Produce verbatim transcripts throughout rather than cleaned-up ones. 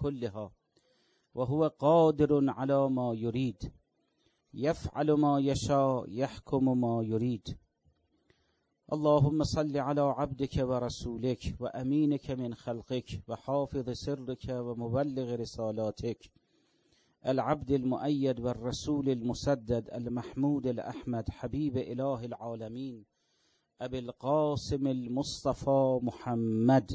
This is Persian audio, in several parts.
كلها وهو قادر على ما يريد يفعل ما يشاء يحكم ما يريد. اللهم صل على عبدك ورسولك وأمينك من خلقك وحافظ سرك ومبلغ رسالاتك العبد المؤيد والرسول المسدد المحمود الأحمد حبيب إله العالمين أبي القاسم المصطفى محمد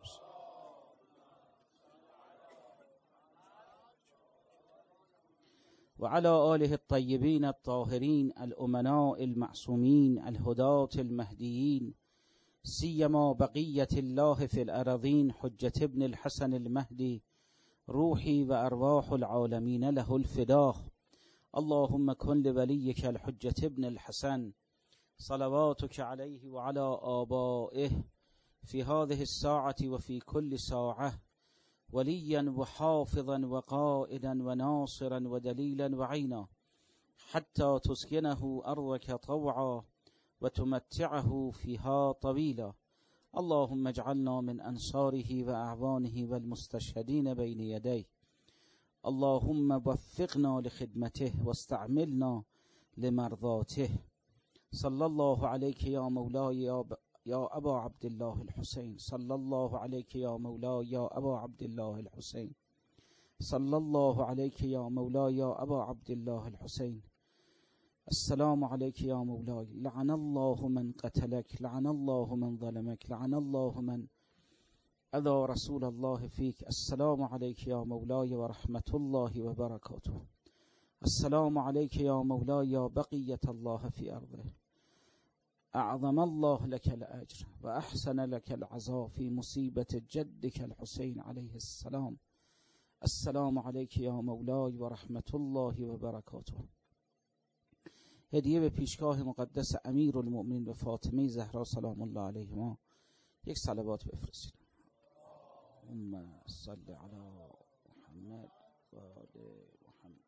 وعلى آله الطيبين الطاهرين الأمناء المعصومين الهداة المهديين سيما بقية الله في الأراضين حجة ابن الحسن المهدي روحي وأرواح العالمين له الفداء. اللهم كن لوليك الحجة ابن الحسن صلواتك عليه وعلى آبائه في هذه الساعة وفي كل ساعة وليا وحافظا وقائدا وناصرا ودليلا وعينا حتى تسكنه أرضك طوعا وتمتعه فيها طويلا. اللهم اجعلنا من أنصاره وأعوانه والمستشهدين بين يديه. اللهم وفقنا لخدمته واستعملنا لمرضاته. صلى الله عليك يا مولاي يا ب... يا أبا عبد الله الحسين. صلى الله عليك يا مولاي يا أبا عبد الله الحسين. صلى الله عليك يا مولاي يا أبا عبد الله الحسين. السلام عليك يا مولاي. لعن الله من قتلك، لعن الله من ظلمك، لعن الله من أذى رسول الله فيك. السلام عليك يا مولاي ورحمة الله وبركاته. السلام عليك يا مولاي يا بقية الله في أرضه. أعظم الله لك الأجر وأحسن لك العزاء في مصيبة جدك الحسين عليه السلام. السلام عليك يا مولاي ورحمة الله وبركاته. هدیه به پیشگاه مقدس امیر المؤمنین و فاطمه زهرا سلام الله علیهما یک صلوات بفرستید. اللهم صل علی محمد و آل محمد.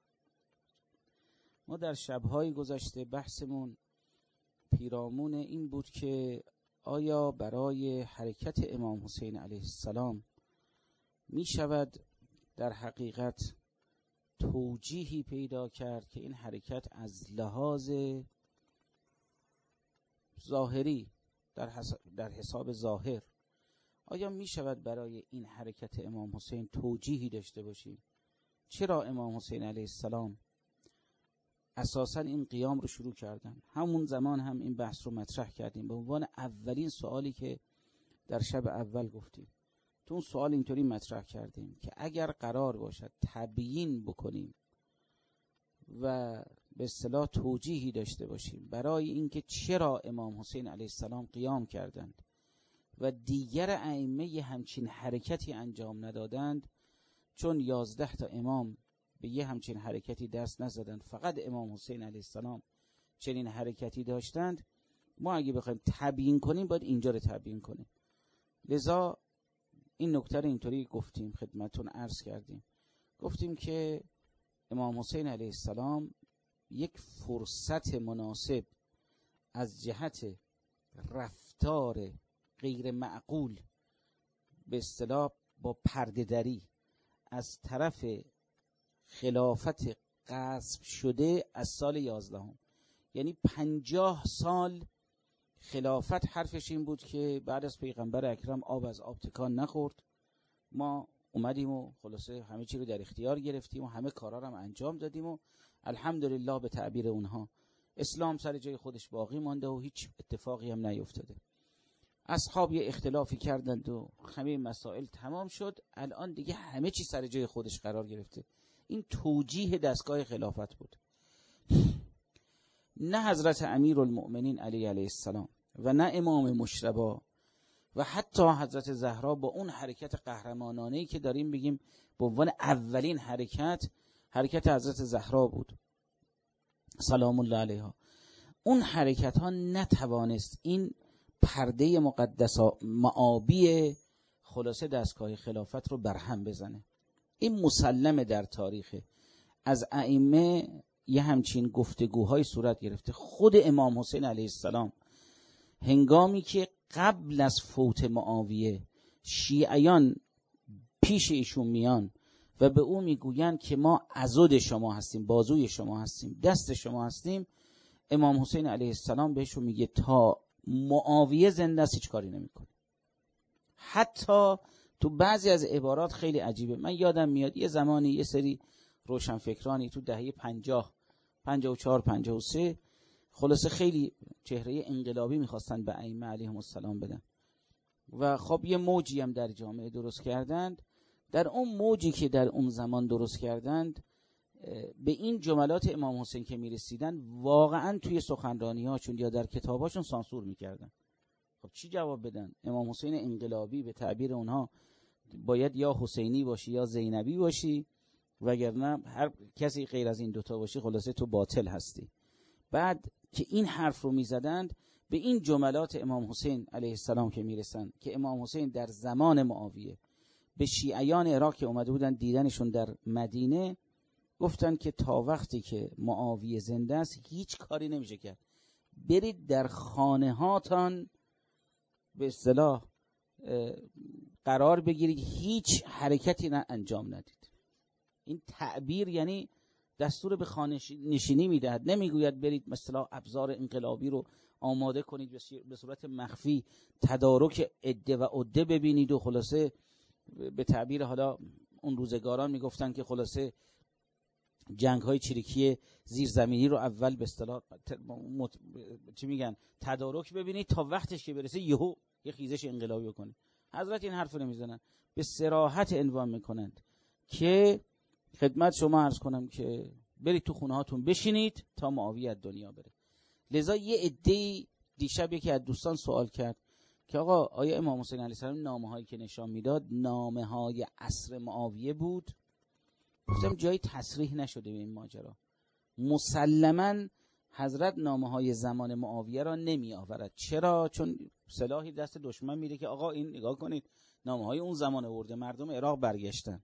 ما در شب‌های گذشته بحثمون پیرامون این بود که آیا برای حرکت امام حسین علیه السلام می شود در حقیقت توجیهی پیدا کرد که این حرکت از لحاظ ظاهری در, در حساب ظاهر آیا می شود برای این حرکت امام حسین توجیهی داشته باشیم؟ چرا امام حسین علیه السلام اساساً این قیام رو شروع کردن؟ همون زمان هم این بحث رو مطرح کردیم به عنوان اولین سوالی که در شب اول گفتیم. تو اون سوال اینطوری مطرح کردیم که اگر قرار باشد تبیین بکنیم و به اصطلاح توجیهی داشته باشیم برای اینکه چرا امام حسین علیه السلام قیام کردند و دیگر ائمه همچین حرکتی انجام ندادند، چون یازده تا امام به یه همچین حرکتی دست نزدند، فقط امام حسین علیه السلام چنین حرکتی داشتند، ما اگه بخوایم تبیین کنیم باید اینجا رو تبیین کنیم. لذا این نکته رو اینطوری گفتیم، خدمتون عرض کردیم، گفتیم که امام حسین علیه السلام یک فرصت مناسب از جهت رفتار غیر معقول به اصطلاح با پرده دری از طرف خلافت غصب شده از سال یازدهم، یعنی پنجاه سال خلافت حرفش این بود که بعد از پیغمبر اکرم آب از آب تکان نخورد، ما اومدیم و خلاصه همه چی رو در اختیار گرفتیم و همه کارا رو هم انجام دادیم و الحمدلله به تعبیر اونها اسلام سر جای خودش باقی مانده و هیچ اتفاقی هم نیفتاده. اصحاب یه اختلافی کردند و همه مسائل تمام شد، الان دیگه همه چی سر جای خودش قرار گرفته. این توجیه دستگاه خلافت بود، نه حضرت امیرالمؤمنین علی علیه السلام و نه امام مجتبی و حتی حضرت زهرا با اون حرکت قهرمانانه‌ای که داریم بگیم به عنوان اولین حرکت، حرکت حضرت زهرا بود سلام الله علیها. اون حرکت ها نتوانست این پرده مقدس معابی خلاصه دستگاه خلافت رو برهم بزنه. این مسلمه در تاریخ از ائمه یه همچین گفتگوهای صورت گرفته. خود امام حسین علیه السلام هنگامی که قبل از فوت معاویه شیعیان پیش ایشون میان و به او میگویند که ما عضد شما هستیم، بازوی شما هستیم، دست شما هستیم، امام حسین علیه السلام بهشون میگه تا معاویه زنده است هیچ کاری نمیکنه. حتی تو بعضی از عبارات خیلی عجیبه. من یادم میاد یه زمانی یه سری روشنفکرانی تو دهه پنجاه پنجاه و چهار پنجاه و سه خلاصه خیلی چهره انقلابی میخواستن به ائمه علیهم السلام بدن و خب یه موجی هم در جامعه درست کردند. در اون موجی که در اون زمان درست کردند به این جملات امام حسین که میرسیدن واقعا توی سخنرانی هاشون یا در کتاباشون سانسور میکردن. خب چی جواب بدن؟ امام حسین انقلابی به تعبیر اونها باید یا حسینی باشی یا زینبی باشی، وگرنه هر کسی غیر از این دوتا باشی خلاصه تو باطل هستی. بعد که این حرف رو میزدند به این جملات امام حسین علیه السلام که میرسن که امام حسین در زمان معاویه به شیعیان عراق که اومده بودن دیدنشون در مدینه گفتن که تا وقتی که معاویه زنده است هیچ کاری نمیشه کرد، برید در خانه هاتان به اصطلاح قرار بگیرید، هیچ حرکتی نه انجام ندید. این تعبیر یعنی دستور به خانه نشینی میدهد، نمیگوید برید مثلا ابزار انقلابی رو آماده کنید به صورت مخفی تدارک عده و عده ببینید و خلاصه به تعبیر حالا اون روزگاران میگفتن که خلاصه جنگ های چریکی زیرزمینی رو اول به اصطلاح مت... چی میگن تدارک ببینید تا وقتش که برسه یهو یه خیزش انقلابی بکنید. حضرت این حرف رو نمیزنن، به صراحت عنوان میکنند که خدمت شما عرض کنم که برید تو خونه هاتون بشینید تا معاویه از دنیا بره. لذا یه عده‌ای دیشب یکی از دوستان سوال کرد که آقا آیا امام حسین علیه السلام نامه هایی که نشان میداد نامه های عصر معاویه بود؟ گفتم جایی تصریح نشده به این ماجرا. مسلماً حضرت نامه های زمان معاویه را نمی آورد. چرا؟ چون سلاحی دست دشمن میده که آقا این نگاه کنید نامه های اون زمان آورده، مردم عراق برگشتن.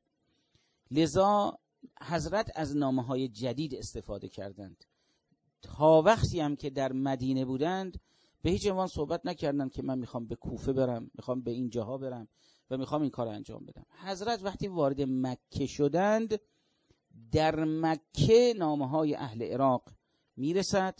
لذا حضرت از نامه های جدید استفاده کردند. تا وقتی هم که در مدینه بودند به هیچ عنوان صحبت نکردند که من میخوام به کوفه برم، میخوام به این جاها برم و میخوام این کار انجام بدم. حضرت وقتی وارد مکه شدند در مکه نامه های اهل عراق میرسد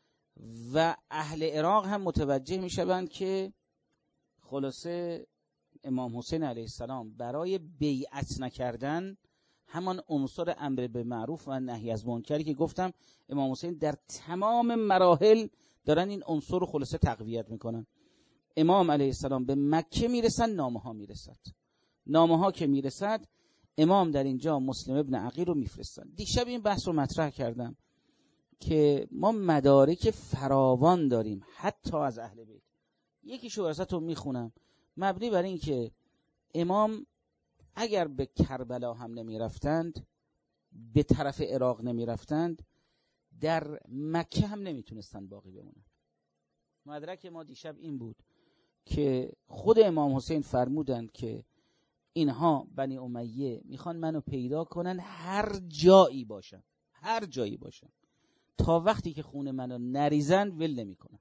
و اهل عراق هم متوجه میشوند که خلاصه امام حسین علیه السلام برای بیعت نکردن همان عنصر امر به معروف و نهی از منکری که گفتم امام حسین در تمام مراحل دارن این عنصر رو خلاصه تقویت میکنن. امام علیه السلام به مکه میرسن، نامه ها میرسد. نامه ها که میرسد امام در اینجا مسلم ابن عقیل رو میفرستن. دیشب این بحث رو مطرح کردم که ما مدارک فراوان داریم حتی از اهل بیت. یکیشو ازتون میخونم مبنی بر این که امام اگر به کربلا هم نمی رفتند، به طرف عراق نمی رفتند، در مکه هم نمیتونستند باقی بمونن. مدرک ما دیشب این بود که خود امام حسین فرمودند که اینها بنی امیه میخوان منو پیدا کنن هر جایی باشن، هر جایی باشن، تا وقتی که خون منو نریزن ول نمی کنن.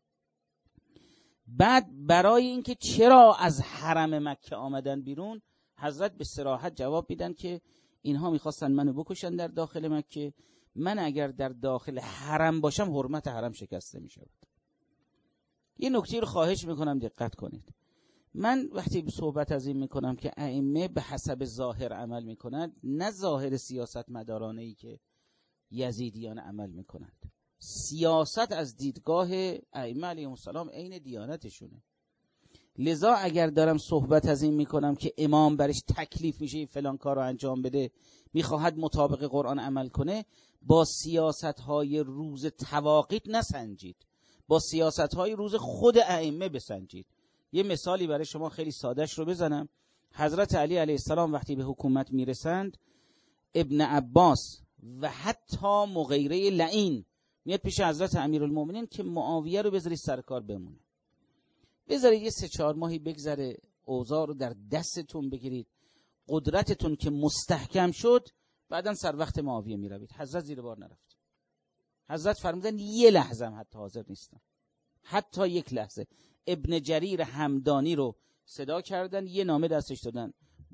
بعد برای اینکه چرا از حرم مکه آمدن بیرون، حضرت به صراحت جواب میدن که اینها میخواستن منو بکشن در داخل مکه، من اگر در داخل حرم باشم حرمت حرم شکسته میشود. یه نکته رو خواهش میکنم دقت کنید. من وقتی صحبت از این میکنم که ائمه به حسب ظاهر عمل میکنند، نه ظاهر سیاست مدارانه‌ای که یزیدیان عمل میکنند. سیاست از دیدگاه ائمه علیهم السلام عین دیانتشونه. لذا اگر دارم صحبت از این میکنم که امام برش تکلیف میشه فلان کار رو انجام بده، میخواهد مطابق قرآن عمل کنه، با سیاست‌های روز تواقیت نسنجید، با سیاست‌های روز خود ائمه بسنجید. یه مثالی برای شما خیلی سادهش رو بزنم. حضرت علی علیه السلام وقتی به حکومت میرسند، ابن عباس و حتی مغیره لعین میاد پیش حضرت امیرالمومنین که معاویه رو بذارید سرکار بمونه، بذارید یه سه چهار ماهی بگذره، اوضاع رو در دستتون بگیرید، قدرتتون که مستحکم شد بعداً سر وقت معاویه میروید. حضرت زیر بار نرفت. حضرت فرمودن یه لحظه هم حتی حاضر نیستم، حتی یک لحظه. ابن جریر همدانی رو صدا کردن، یه نامه دستش دادن،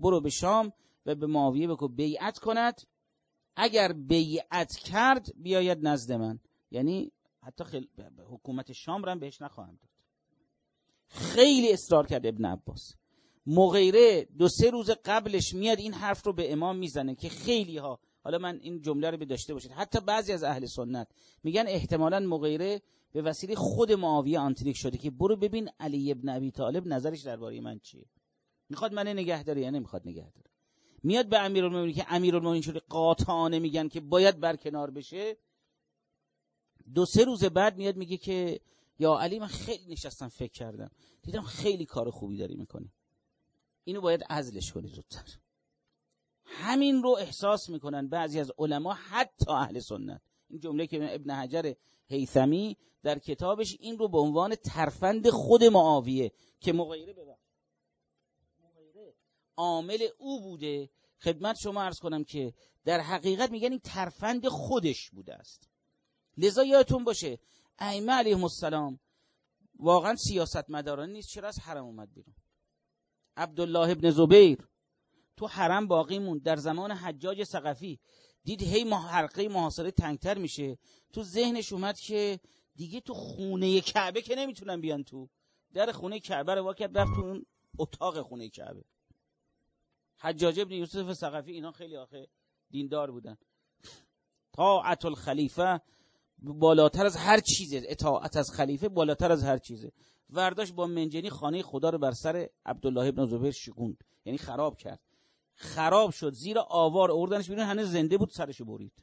برو به شام و به معاویه بگو بیعت کند، اگر بیعت کرد بیاید نزد من. یعنی حتی خل... حکومت شام را بهش نخواهم داد. خیلی اصرار کرد ابن عباس. مغیره دو سه روز قبلش میاد این حرف رو به امام میزنه که خیلی ها، حالا من این جمله رو به داشته باشید، حتی بعضی از اهل سنت میگن احتمالاً مغیره به وسیله خود معاویه آنتریک شده که برو ببین علی ابن ابی طالب نظرش درباره من چیه، میخواد منو نگه داره یا نمیخواد نگه داره. میاد به امیرالمومنین که امیرالمومنین شده قاطعانه میگن که باید برکنار بشه. دو سه روز بعد میاد میگه که یا علی من خیلی نشستم فکر کردم دیدم خیلی کار خوبی داری میکنی، اینو باید عزلش کنی زودتر. همین رو احساس میکنن بعضی از علما حتی اهل سنت. این جمله که ابن حجر هیثمی در کتابش این رو به عنوان ترفند خود معاویه که مغیره ببخش مغیره عامل او بوده، خدمت شما عرض کنم که در حقیقت میگن این ترفند خودش بوده است. لذا یادتون باشه ائمه علیهم السلام واقعا سیاست مدارانه نیست. چرا از حرم اومد بیرون؟ عبدالله ابن زبیر تو حرم باقی موند. در زمان حجاج ثقفی دید هی حلقه محاصره تنگتر میشه، تو ذهنش اومد که دیگه تو خونه کعبه که نمیتونن بیان، تو در خونه کعبه رو وا کرد رفت تو اون اتاق خونه کعبه. حجاج ابن یوسف ثقفی اینا خیلی آخه دیندار بودن. طاعت الخلیفه بالاتر از هر چیزه، اطاعت از خلیفه بالاتر از هر چیزه. ورداش با منجنی خانه خدا رو بر سر عبدالله ابن زبیر شکوند، یعنی خراب کرد. خراب شد، زیر آوار آوردنش بیرون، هنوز زنده بود سرشو برید.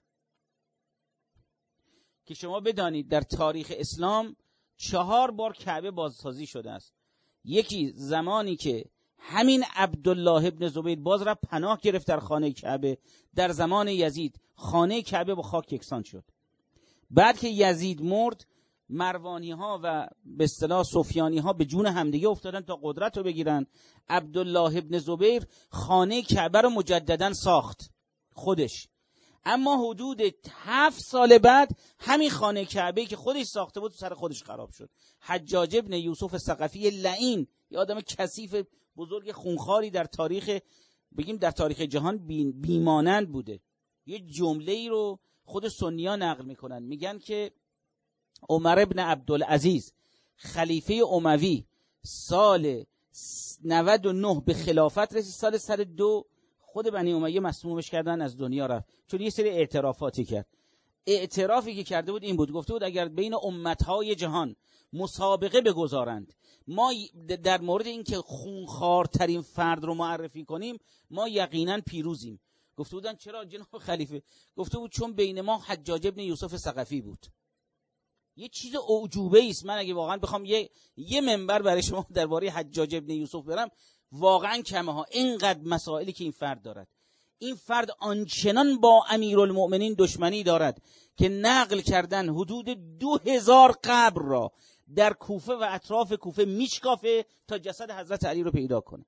که شما بدانید در تاریخ اسلام چهار بار کعبه بازسازی شده است. یکی زمانی که همین عبدالله ابن زبیر باز را پناه گرفت در خانه کعبه، در زمان یزید خانه کعبه با خاک یکسان شد. بعد که یزید مرد مروانی ها و به اصطلاح سفیانی ها به جون همدیگه افتادن تا قدرت رو بگیرن. عبدالله ابن زبیر خانه کعبه رو مجددا ساخت خودش، اما حدود هفت سال بعد همین خانه کعبه که خودش ساخته بود سر خودش خراب شد. حجاج ابن یوسف ثقفی لعین، یه آدم کثیف بزرگ خونخواری در تاریخ بگیم در تاریخ جهان بیمانند بوده. یه جمله ای رو خود سنی‌ها نقل میکنن، میگن که عمر ابن عبدالعزیز خلیفه اموی سال نود و نه به خلافت رسید، سال صد و دو خود بنی امیه مسمومش کردن، از دنیا رفت، چون یه سری اعترافاتی کرد. اعترافی که کرده بود این بود، گفته بود اگر بین امتهای جهان مسابقه بگذارند ما در مورد اینکه خونخوارترین فرد رو معرفی کنیم ما یقینا پیروزیم. گفته بودن چرا جناب خلیفه؟ گفته بود چون بین ما حجاج ابن یوسف ثقفی بود. یه چیز اعجوبه است. من اگه واقعا بخوام یه یه منبر برای شما درباره حجاج ابن یوسف برم واقعا کمه ها، اینقدر مسائلی که این فرد دارد. این فرد آنچنان با امیرالمؤمنین دشمنی دارد که نقل کردن حدود دو هزار قبر را در کوفه و اطراف کوفه میشکافه تا جسد حضرت علی رو پیدا کنه.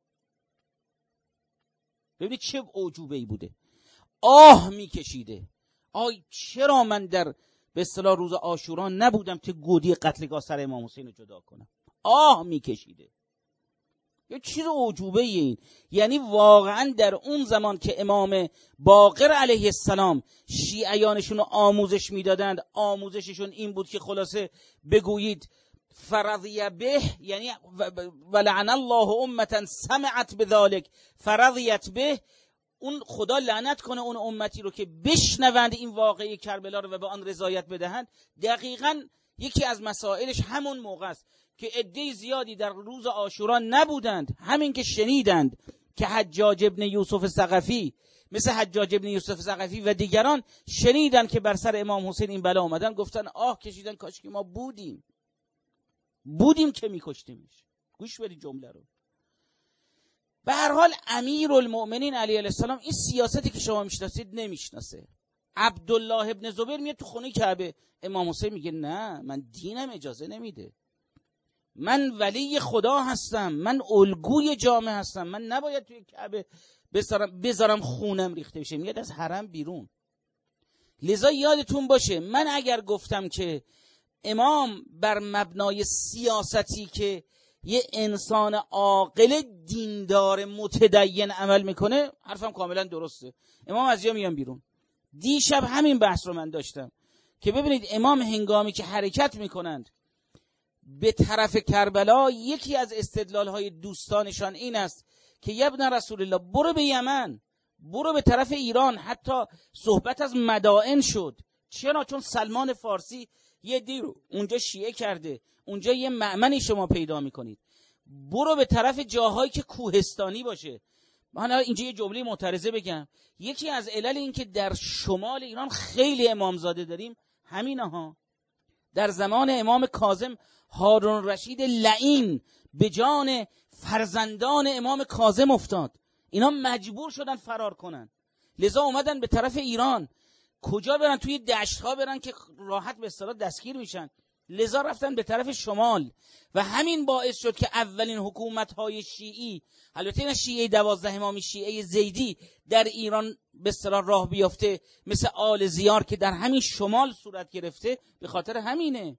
ببینید چه اعجوبه‌ای بوده. آه میکشیده، آی چرا من در به اصطلاح روز عاشورا نبودم که گودی قتلگاه سر امام حسین رو جدا کنم. آه میکشیده. یه چیز اعجوبه این. یعنی واقعا در اون زمان که امام باقر علیه السلام شیعیانشون رو آموزش میدادند، آموزششون این بود که خلاصه بگویید فرضی به، یعنی ولعن الله امتا سمعت بذلک فرضیت به، اون خدا لعنت کنه اون امتی رو که بشنوند این واقعه کربلا رو و به آن رضایت بدهند. دقیقاً یکی از مسائلش همون موقع است که عده زیادی در روز عاشورا نبودند، همین که شنیدند که حجاج ابن یوسف ثقفی مثل حجاج ابن یوسف ثقفی و دیگران شنیدند که بر سر امام حسین این بلا اومدن، گفتن آه کشیدن کاش که ما بودیم بودیم که میکشتیمش. گوش بدید جمله رو. به هر حال امیرالمؤمنین علی علیه السلام این سیاستی که شما میشناسید نمیشناسه. عبدالله ابن زبیر میاد تو خونه کعبه، امام حسین میگه نه من دینم اجازه نمیده، من ولی خدا هستم، من الگوی جامعه هستم، من نباید توی کعبه بذارم بذارم خونم ریخته بشه. میاد از حرم بیرون. لذا یادتون باشه من اگر گفتم که امام بر مبنای سیاستی که یه انسان عاقل دیندار متدین عمل میکنه، حرفم کاملا درسته. امام از جا میان بیرون. دیشب همین بحث رو من داشتم که ببینید امام هنگامی که حرکت میکنند به طرف کربلا، یکی از استدلالهای دوستانشان این است که یبن رسول الله برو به یمن، برو به طرف ایران. حتی صحبت از مدائن شد. چرا؟ چون سلمان فارسی یه دی رو اونجا شیعه کرده، اونجا یه مأمنی شما پیدا میکنید. برو به طرف جاهایی که کوهستانی باشه. من اینجا یه جمله معترضه بگم، یکی از علل این که در شمال ایران خیلی امامزاده داریم همینه ها. در زمان امام کاظم هارون رشید لعین به جان فرزندان امام کاظم افتاد، اینا مجبور شدن فرار کنن، لذا اومدن به طرف ایران. کجا برن؟ توی دشت ها برن که راحت به اصطلاح دستگیر میشن، لذا رفتن به طرف شمال و همین باعث شد که اولین حکومت های شیعی، البته این شیعه دوازده امامی، شیعه زیدی در ایران به اصطلاح راه بیافته، مثل آل زیار که در همین شمال صورت گرفته، به خاطر همینه.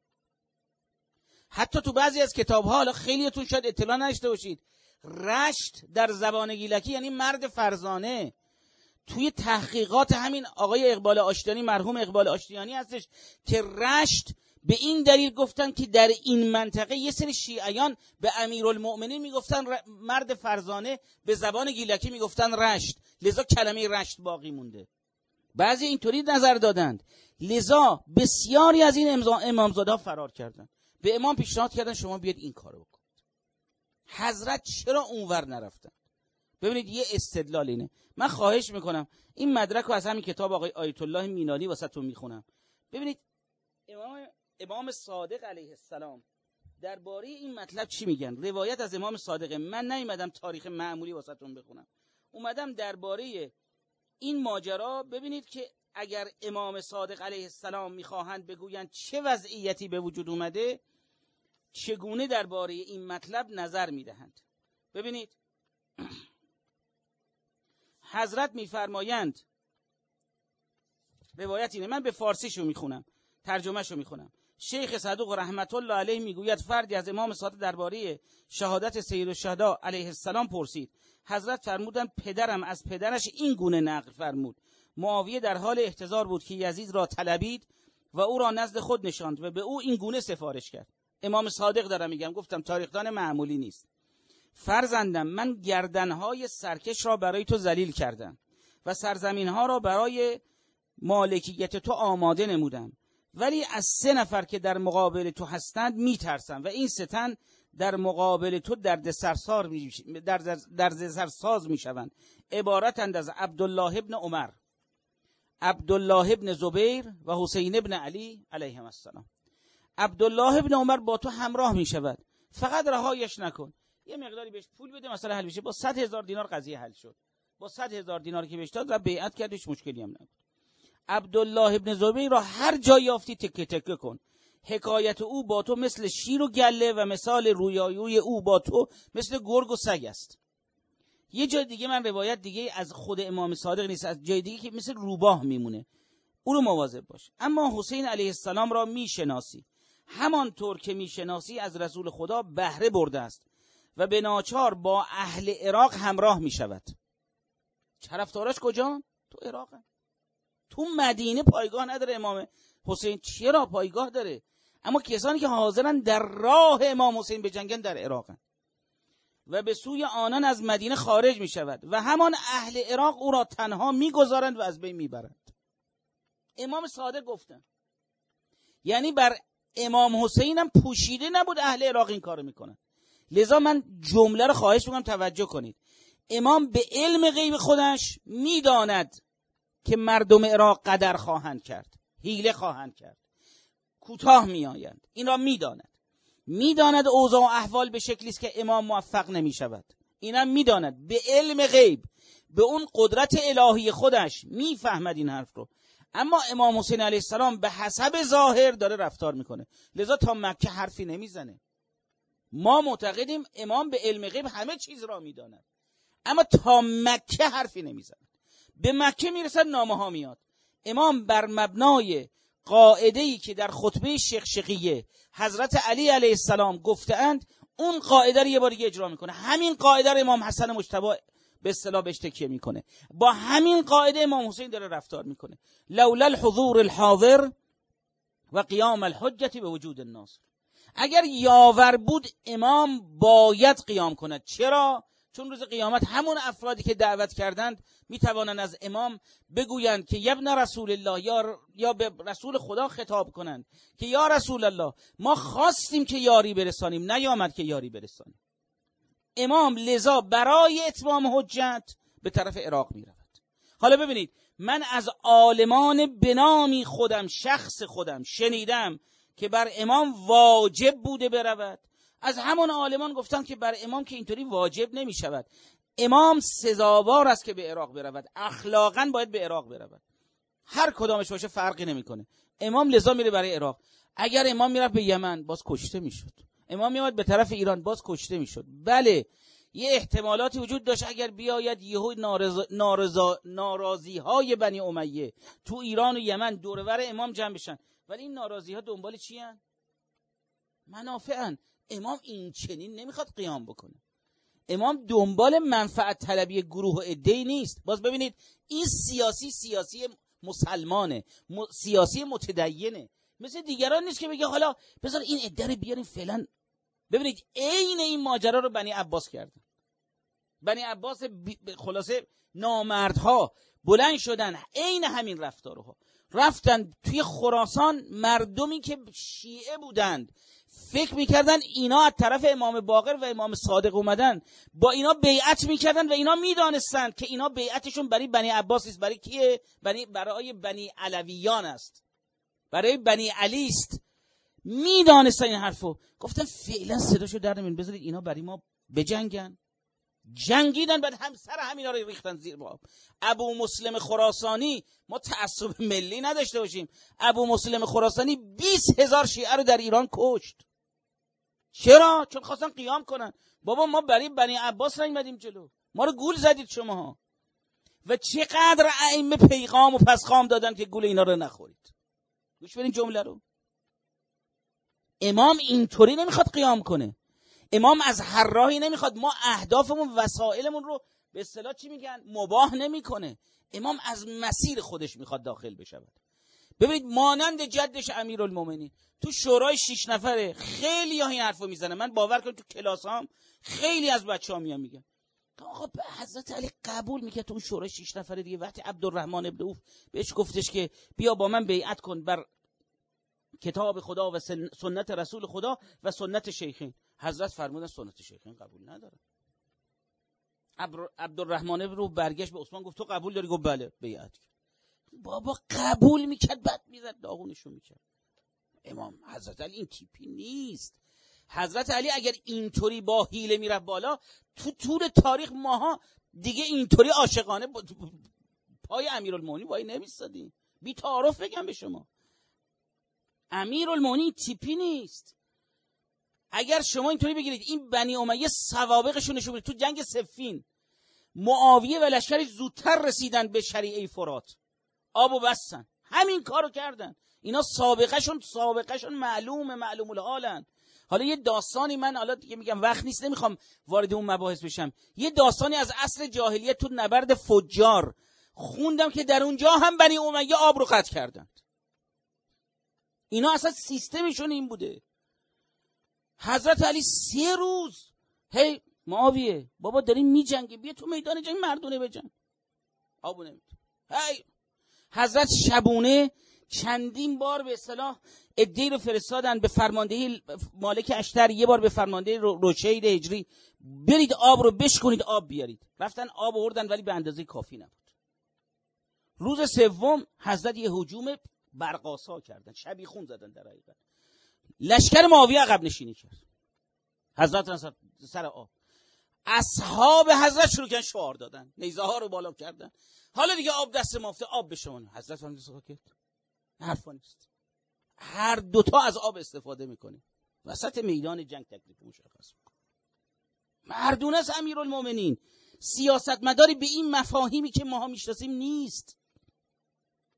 حتی تو بعضی از کتاب ها، حالا خیلیتون شاید اطلاع نداشته باشید، رشت در زبان گیلکی یعنی مرد فرزانه. توی تحقیقات همین آقای اقبال آشتیانی، مرحوم اقبال آشتیانی هستش که رشت به این دلیل گفتن که در این منطقه یه سری شیعیان به امیرالمؤمنین میگفتن مرد فرزانه، به زبان گیلکی میگفتن رشت، لذا کلمه رشت باقی مونده. بعضی اینطوری نظر دادند، لذا بسیاری از این امامزاده فرار کردند. به امام پیشنهاد کردن شما بیاد این کارو بکنید. حضرت چرا اونور نرفتن؟ ببینید یه استدلال اینه. من خواهش میکنم این مدرک رو از همین کتاب آقای آیت الله مینالی واسهتون میخونم. ببینید امام امام صادق علیه السلام درباره این مطلب چی میگن. روایت از امام صادق، من نیومدم تاریخ معمولی واسهتون بخونم، اومدم درباره این ماجرا. ببینید که اگر امام صادق علیه السلام میخواهند بگویند چه وضعیتی به وجود اومده، چگونه درباره این مطلب نظر میدهند. ببینید حضرت میفرمایند، روایت اینه، من به فارسیشو میخونم، ترجمهشو میخونم. شیخ صدوق رحمت الله علیه میگوید فردی از امام صادق درباره شهادت سیدالشهدا علیه السلام پرسید. حضرت فرمودند پدرم از پدرش این گونه نقل فرمود. معاویه در حال احتضار بود که یزید را طلبید و او را نزد خود نشاند و به او این گونه سفارش کرد. امام صادق دارم میگم، گفتم تاریخدان معمولی نیست. فرزندم، من گردنهای سرکش را برای تو ذلیل کردم و سرزمینها را برای مالکیت تو آماده نمودم، ولی از سه نفر که در مقابل تو هستند میترسم و این سه تن در مقابل تو درد سرسار می درد درد سرساز میشوند. عبارتند از عبدالله ابن عمر، عبدالله ابن زبیر و حسین ابن علی علیهم السلام. عبدالله ابن عمر با تو همراه میشود، فقط رهایش نکن، یه مقداری بهش پول بده مثلا حل بشه. با صد هزار دینار قضیه حل شد. با صد هزار دینار که بهش داد و بیعت کرد، هیچ مشکلی هم نبود. عبدالله ابن زبیر را هر جا یافتی تکه تکه کن. حکایت او با تو مثل شیر و گله و مثال رویارویی او با تو مثل گرگ و سگ است. یه جای دیگه من روایت دیگه از خود امام صادق نیست، از جای دیگه که مثل روباه میمونه، او رو مواظب باش. اما حسین علیه السلام را میشناسی، همانطور که میشناسی از رسول خدا بهره برده است و به ناچار با اهل عراق همراه میشود. طرفداراش کجا؟ تو عراق. تو مدینه پایگاه نداره امام حسین. چرا پایگاه داره؟ اما کسانی که حاضرن در راه امام حسین بجنگن در عراقن و به سوی آنان از مدینه خارج می شود و همان اهل عراق او را تنها می گذارند و از بین می برند. امام صادق گفتن، یعنی بر امام حسین هم پوشیده نبود اهل عراق این کارو میکنن. لذا من جمله رو خواهش میکنم توجه کنید. امام به علم غیب خودش میداند که مردم عراق قدر خواهند کرد، حیله خواهند کرد، کوتاه میآیند. این را میداند. میداند اوضاع و احوال به شکلی است که امام موفق نمی شود. اینم میداند. به علم غیب، به اون قدرت الهی خودش میفهمد این حرف رو. اما امام حسین علیه السلام به حسب ظاهر داره رفتار میکنه، لذا تا مکه حرفی نمیزنه. ما معتقدیم امام به علم غیب همه چیز را میداند، اما تا مکه حرفی نمیزنه. به مکه میرسد نامه ها میاد. امام بر مبنای قاعده‌ای که در خطبه شقشقیه حضرت علی علیه السلام گفته‌اند، اون قاعده رو یه بار دیگه اجرا میکنه. همین قاعده رو امام حسن مجتبی به اصطلاح بهش تکیه میکنه. با همین قاعده امام حسین داره رفتار میکنه. لولا الحضور الحاضر و قیام الحجت به وجود الناس. اگر یاور بود امام باید قیام کند. چرا؟ چون روز قیامت همون افرادی که دعوت کردند میتوانند از امام بگویند که ابن رسول الله، یا یا به رسول خدا خطاب کنند که یا رسول الله ما خواستیم که یاری برسانیم، نیامد که یاری برسانیم. امام لذا برای اتمام حجت به طرف عراق میرود. حالا ببینید، من از عالمان بنامی خودم، شخص خودم شنیدم که بر امام واجب بوده برود. از همون عالمان گفتن که بر امام که اینطوری واجب نمی شود، امام سزاوار است که به عراق برود، اخلاقاً باید به عراق برود. هر کدامش باشه فرقی نمیکنه. امام لذا میره برای عراق. اگر امام میرفت به یمن باز کشته میشد. امام میاد به طرف ایران باز کشته میشد. بله یه احتمالاتی وجود داشت اگر بیاید یهو نارضا نارضا ناراضی های بنی امیه تو ایران و یمن دور و بر امام جمع بشن، ولی این ناراضی ها دنبال چی هن؟ منافعن. امام این چنین نمیخواد قیام بکنه. امام دنبال منفعت طلبی گروه و عده‌ای نیست. باز ببینید این سیاسی سیاسی مسلمانه، م... سیاسی متدینه، مثل دیگران نیست که بگه حالا بذار این عده رو بیاریم فعلا. ببینید عین این ماجرا رو بنی عباس کردن. بنی عباس ب... خلاصه نامردها بلند شدن، عین همین رفتارها رفتن توی خراسان. مردمی که شیعه بودند فکر میکردن اینا از طرف امام باقر و امام صادق اومدن، با اینا بیعت میکردن و اینا میدانستند که اینا بیعتشون برای بنی عباس است. برای کیه؟ برای برای بنی علویان است، برای بنی علی است. میدانستن این حرفو. گفتن فعلا صداشو در نمیاریم، بذارید اینا برای ما بجنگن. جنگیدن، بعد هم سر همینا رو ریختن زیر باب. ابو مسلم خراسانی، ما تعصب ملی نداشته باشیم، ابو مسلم خراسانی بیست هزار شیعه رو در ایران کشت. چرا؟ چون خواستن قیام کنن. بابا ما برای بنی عباس نیومدیم جلو، ما رو گول زدید شماها. و چقدر ائمه پیغام و پسخام دادن که گول اینا رو نخورید. گوش بدین جمله رو. امام اینطوری نمیخواد قیام کنه. امام از هر راهی نمیخواد. ما اهدافمون، وسایلمون رو به اصطلاح چی میگن؟ مباح نمیکنه. امام از مسیر خودش میخواد داخل بشود. ببینید مانند جدش امیرالمومنین تو شورای شش نفره خیلی ها این حرفو میزنه. من باور کنم تو کلاسام خیلی از بچه‌ها میان میگن آقا به حضرت علی قبول میکنه تو شورای شش نفره دیگه. وقتی عبدالرحمن ابن عوف بهش گفتش که بیا با من بیعت کن بر کتاب خدا و سنت رسول خدا و سنت شیخین، حضرت فرمودن سنت شیخین قبول نداره. عبدالرحمن ابن عوف برگشت به عثمان گفت تو قبول داری؟ گفت بله. بیعت کرد. بابا قبول میکرد، بعد میزد داغونشو میکرد. امام حضرت علی این تیپی نیست. حضرت علی اگر اینطوری با حیله میرفت بالا، تو طول تاریخ ماها دیگه اینطوری عاشقانه پای امیرالمومنین وای نمیستادیم. بی تعارف بگم به شما، امیرالمومنین تیپی نیست. اگر شما اینطوری بگیرید این بنی امیه سوابقشون نشون میده. تو جنگ صفین معاویه و لشکرش زودتر رسیدن به شریعه فرات، آبو بستن، همین کارو کردن. اینا سابقهشون سابقهشون معلومه، معلوم الحالن. حالا یه داستانی، من حالا دیگه میگم وقت نیست نمیخوام وارد اون مباحث بشم، یه داستانی از عصر جاهلیت تو نبرد فجار خوندم که در اونجا هم بنی امیه آب رو قطع کردند. اینا اصلا سیستمشون این بوده. حضرت علی سه روز هی معاویه بابا داریم میجنگی، بیا تو میدان جنگ مردونه بجنگ، آبو نمید. هی حضرت شبونه چندین بار به اصطلاح عده‌ای رو فرستادن به فرماندهی مالک اشتر، یه بار به فرماندهی روشید هجری، برید آب رو بشکنید آب بیارید. رفتن آب آوردن ولی به اندازه کافی نبود. روز سوم حضرت یه هجوم برقاسا کردن، شبیخون زدن، در حقیقت لشکر معاویه عقب نشینی کرد. حضرت سر آب، اصحاب حضرت شروع کردن شعار دادن، نیزه ها رو بالا کردن. حالا دیگه آب دست ما افتاد، آب به شما. حضرت فرمود ساکت، حرفا نیست. هر دوتا از آب استفاده میکنه، وسط میدان جنگ تکلیف مشخص میکنه. مردونه است امیرالمومنین. سیاستمداری به این مفاهیمی که ماها میشناسیم نیست.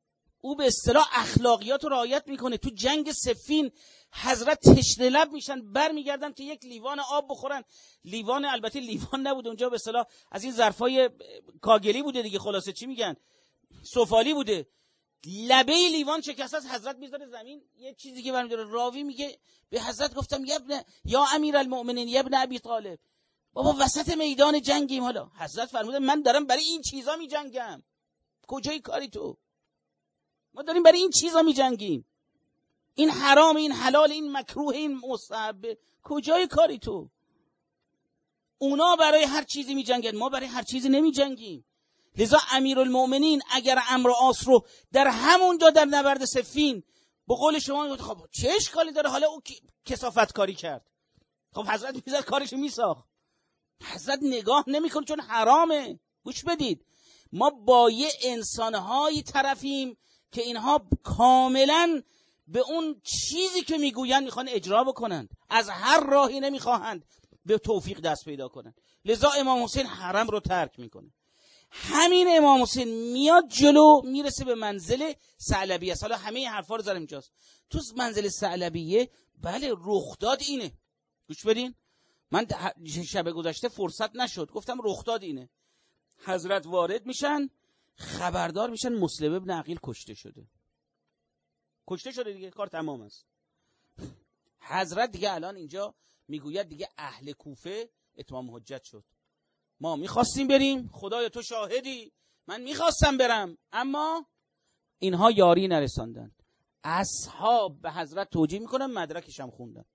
او به اصطلاح اخلاقیات رو رعایت میکنه. تو جنگ صفین حضرت تشنه لب میشن، برمیگردن که یک لیوان آب بخورن. لیوان البته لیوان نبود اونجا، به اصطلاح از این ظرفای کاگلی بوده دیگه، خلاصه چی میگن، سفالی بوده. لبه لیوان شکسته است، حضرت میذاره زمین. یه چیزی که برمی‌داره، راوی میگه به حضرت گفتم یا ابن یا امیرالمؤمنین یا ابن ابی طالب، بابا وسط میدان جنگیم. حالا حضرت فرموده من دارم برای این چیزا میجنگم. کجای کاری تو؟ ما داریم برای این چیزا میجنگیم. این حرام، این حلال، این مکروه، این مستحب. کجای کاری تو؟ اونا برای هر چیزی میجنگن، ما برای هر چیزی نمیجنگیم. لذا امیرالمؤمنین اگر امر آس رو در همونجا در نبرد صفین به قول شما خب چه اشکالی داره، حالا او کثافت کاری کرد، خب حضرت میذاره کارشو میساخت. حضرت نگاه نمیکنه چون حرامه. گوش بدید، ما با یه انسانهایی طرفیم که اینها کاملا به اون چیزی که میگویند میخوان اجرا بکنند، از هر راهی نمیخواهند به توفیق دست پیدا کنند. لذا امام حسین حرم رو ترک میکنه. همین امام حسین میاد جلو، میرسه به منزل ثعلبیه. حالا همه حرفا رو زدم اینجاست. تو منزل ثعلبیه بله رخداد اینه. گوش بدین، من شب گذشته فرصت نشد، گفتم رخداد اینه. حضرت وارد میشن، خبردار میشن مسلم ابن عقیل کشته شده. کشته شده دیگه، کار تمام است. حضرت دیگه الان اینجا میگوید دیگه اهل کوفه اتمام حجت شد. ما میخواستیم بریم، خدای تو شاهدی، من میخواستم برم اما اینها یاری نرساندن. اصحاب به حضرت توجیه میکنن، مدرکش هم خوندن،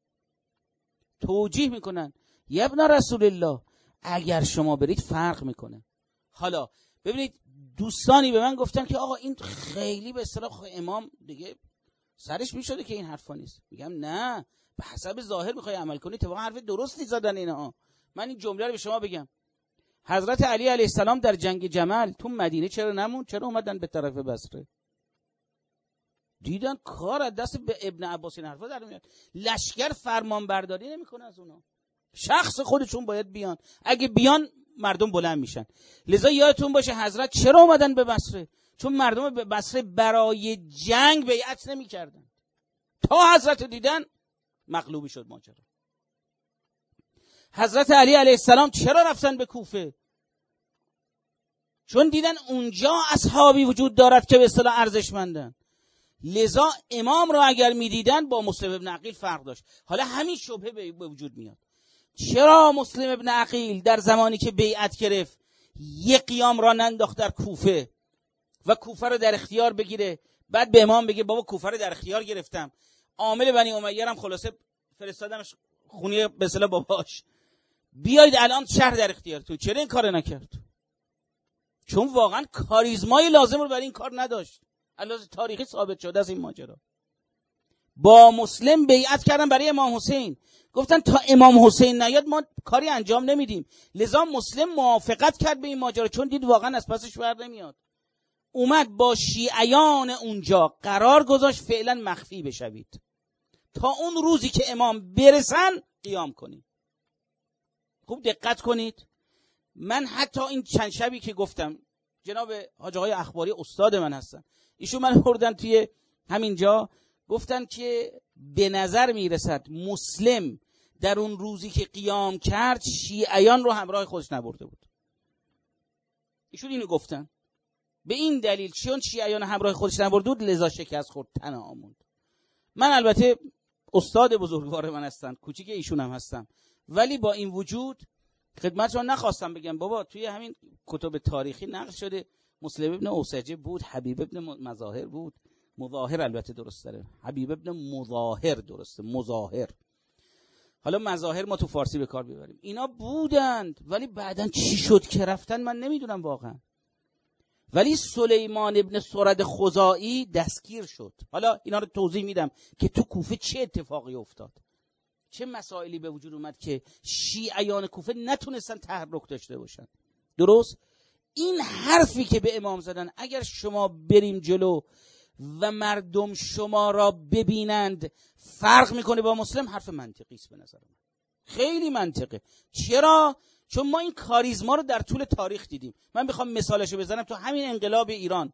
توجیه میکنن یا ابن رسول الله اگر شما برید فرق میکنه. حالا ببینید دوستانی به من گفتن که آقا این خیلی به اصطلاح امام دیگه سرش میشده که این حرفا نیست. میگم نه، به حسب ظاهر میخوای عمل کنی، اتفاقا حرف درستی زدن اینها. من این جمله رو به شما بگم، حضرت علی علیه السلام در جنگ جمل تو مدینه چرا نمون؟ چرا اومدن به طرف بصره؟ دیدن کار از دست به ابن عباس این حرفا در میاد. لشکر فرمان برداری نمیکنه از اونا، شخص خودشون باید بیان، اگه بیان مردم بلند میشن. لذا یادتون باشه حضرت چرا اومدن به بصره؟ چون مردم به بصره برای جنگ بیعت نمیکردن. تا حضرت دیدن مغلوبی شد ماجرا. حضرت علی علیه السلام چرا رفتن به کوفه؟ چون دیدن اونجا اصحابی وجود دارد که به اصطلاح ارزشمندن. لذا امام رو اگر میدیدن با مسلم ابن عقیل فرق داشت. حالا همین شبهه به وجود میاد، چرا مسلم ابن عقیل در زمانی که بیعت گرفت یک قیام را ننداخت در کوفه و کوفه رو در اختیار بگیره، بعد به امام بگه بابا کوفه رو در اختیار گرفتم، عامل بنی امیه هم خلاصه فرستادمش خونه به اصطلاح باباش، بیایید الان شهر در اختیارتون. چرا این کار نکرد؟ چون واقعا کاریزمای لازم رو برای این کار نداشت. علاوه تاریخی ثابت شده از این ماجرا. با مسلم بیعت کردن برای امام حسین، گفتن تا امام حسین نیاد ما کاری انجام نمیدیم. لذا مسلم موافقت کرد به این ماجرا، چون دید واقعا از پسش بر نمیاد. اومد با شیعیان اونجا قرار گذاشت فعلا مخفی بشوید تا اون روزی که امام برسن قیام کنید. خوب دقت کنید، من حتی این چند شبی که گفتم، جناب حاج آقای اخباری استاد من هستن، ایشون من بردن توی همینجا گفتن که به نظر میرسد مسلم در اون روزی که قیام کرد شیعیان رو همراه خودش نبرده بود. ایشون اینو گفتن به این دلیل چون شیعیان همراه خودش نبرده بود لذا شکست خورد، تنها موند. من البته استاد بزرگوار من هستن، کوچیک ایشون هم هستم، ولی با این وجود خدمتشون نخواستم بگم بابا توی همین کتب تاریخی نقل شده مسلم ابن اوسجه بود، حبیب ابن مظاهر بود، مظاهر البته درست داره، حبیب ابن مظاهر درسته، مظاهر. حالا مظاهر ما تو فارسی به کار ببریم. اینا بودند ولی بعدن چی شد که رفتن من نمیدونم واقعا. ولی سلیمان ابن سرد خزاعی دستگیر شد. حالا اینا رو توضیح میدم که تو کوفه چه اتفاقی افتاد، چه مسائلی به وجود اومد که شیعیان کوفه نتونستن تحرک داشته باشن. درست این حرفی که به امام زدن اگر شما بریم جلو و مردم شما را ببینند فرق میکنه با مسلم، حرف منطقی است به نظر من، خیلی منطقه. چرا؟ چون ما این کاریزما رو در طول تاریخ دیدیم. من بخوام مثالشو بزنم تو همین انقلاب ایران،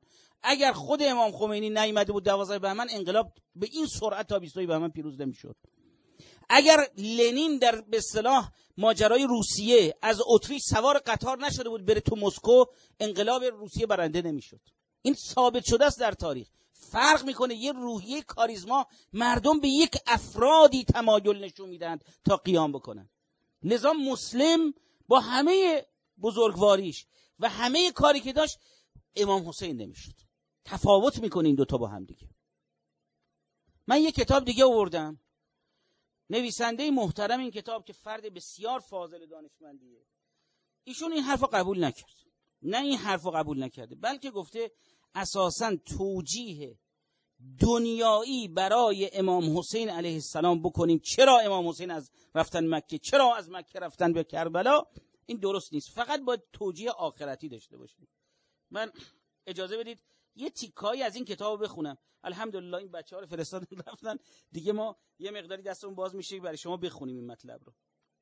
اگر خود امام خمینی نیامده بود دوازده بهمن، انقلاب به این سرعت تا بیست و دو بهمن پیروز نمیشد. اگر لنین در به اصطلاح ماجرای روسیه از اتریش سوار قطار نشده بود بره تو مسکو، انقلاب روسیه برنده نمیشد. این ثابت شده است در تاریخ. فرق میکنه یه روحیه کاریزما، مردم به یک افرادی تمایل نشون میدند تا قیام بکنن. لذا مسلم با همه بزرگواریش و همه کاری که داشت امام حسین نمیشد. تفاوت میکنه این دوتا با هم دیگه. من یه کتاب دیگه آوردم، نویسنده محترم این کتاب که فرد بسیار فاضل دانشمندیه، ایشون این حرفو قبول نکرد. نه این حرفو قبول نکرده، بلکه گفته اساساً توجیه دنیایی برای امام حسین علیه السلام بکنیم چرا امام حسین از رفتن مکه، چرا از مکه رفتن به کربلا، این درست نیست. فقط باید توجیه آخرتی داشته باشیم. من اجازه بدید یه تیکایی از این کتابو بخونم. الحمدلله این بچه‌ها رو فرستادن رفتن دیگه، ما یه مقداری دستمون باز میشه برای شما بخونیم این مطلب رو.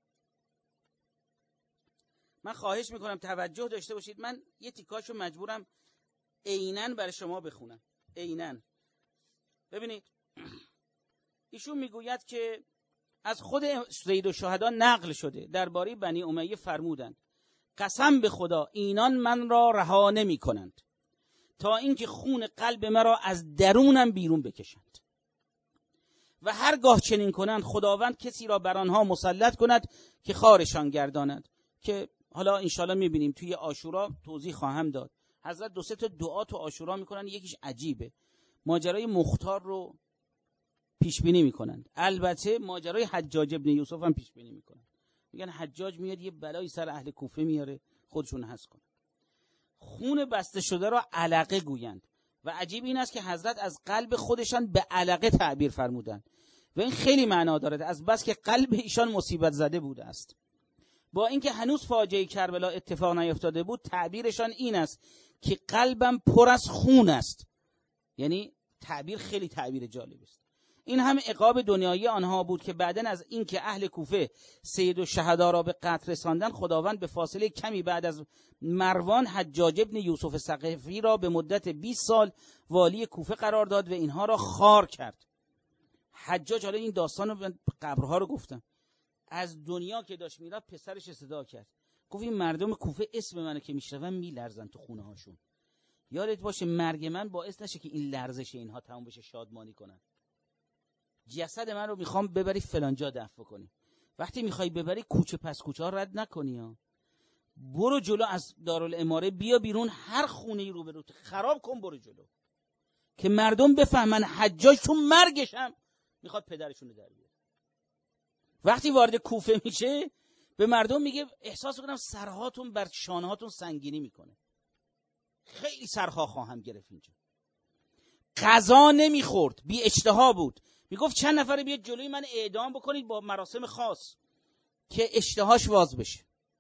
من خواهش میکنم توجه داشته باشید. من یه تیکاشو مجبورم عیناً برای شما بخونم. عیناً ببینید، ایشون میگوید که از خود سید الشهدا نقل شده درباره بنی امیه فرمودند قسم به خدا اینان من را رها نمی کنند تا اینکه خون قلب مرا از درونم بیرون بکشند و هرگاه چنین کنند خداوند کسی را بر آنها مسلط کند که خارشان گرداند. که حالا انشالله میبینیم توی عاشورا توضیح خواهم داد. حضرت دو سه تا دعا تو عاشورا میکنن، یکیش عجیبه، ماجرای مختار رو پیش بینی میکنن. البته ماجرای حجاج ابن یوسف هم پیش بینی میکنن، میگن حجاج میاد یه بلایی سر اهل کوفه میاره خودشون حس کنن. خون بسته شده را علقه گویند و عجیب این است که حضرت از قلب خودشان به علقه تعبیر فرمودند و این خیلی معنا دارد، از بس که قلب ایشان مصیبت زده بوده است. با اینکه هنوز فاجعه کربلا اتفاق نیفتاده بود، تعبیرشان این است که قلبم پر از خون است. یعنی تعبیر خیلی تعبیر جالب است. این هم عقاب دنیایی آنها بود که بعدن از اینکه اهل کوفه سید الشهدا را به قتل رساندن، خداوند به فاصله کمی بعد از مروان حجاج ابن یوسف ثقفی را به مدت بیست سال والی کوفه قرار داد و اینها را خوار کرد. حجاج، حالا این داستان رو قبرها رو گفتم، از دنیا که داشت میرفت پسرش صدا کرد، گفت این مردم کوفه اسم منو که میشنون میلرزن تو خونه هاشون. یادت باشه مرگ من باعث نشه که این لرزش اینها تموم بشه، شادمانی کنن. جسد من رو میخوام ببری فلان جا دفن کنی، وقتی میخوای ببری کوچه پس کوچه ها رد نکنی ها. برو جلو از دارالاماره، بیا بیرون، هر خونه ای رو برو خراب کن، برو جلو که مردم بفهمن حجاج تو مرگشم میخواد پدرشون رو در بیاره. وقتی وارد کوفه میشه به مردم میگه احساس کنم سرهاتون بر شانهاتون سنگینی میکنه، خیلی سرها خواهم گرفت. اینجا غذا نمیخورد، بی اشتها بود، میگفت چند نفر بیاد جلوی من اعدام بکنید با مراسم خاص که اشتهاش واز بشه.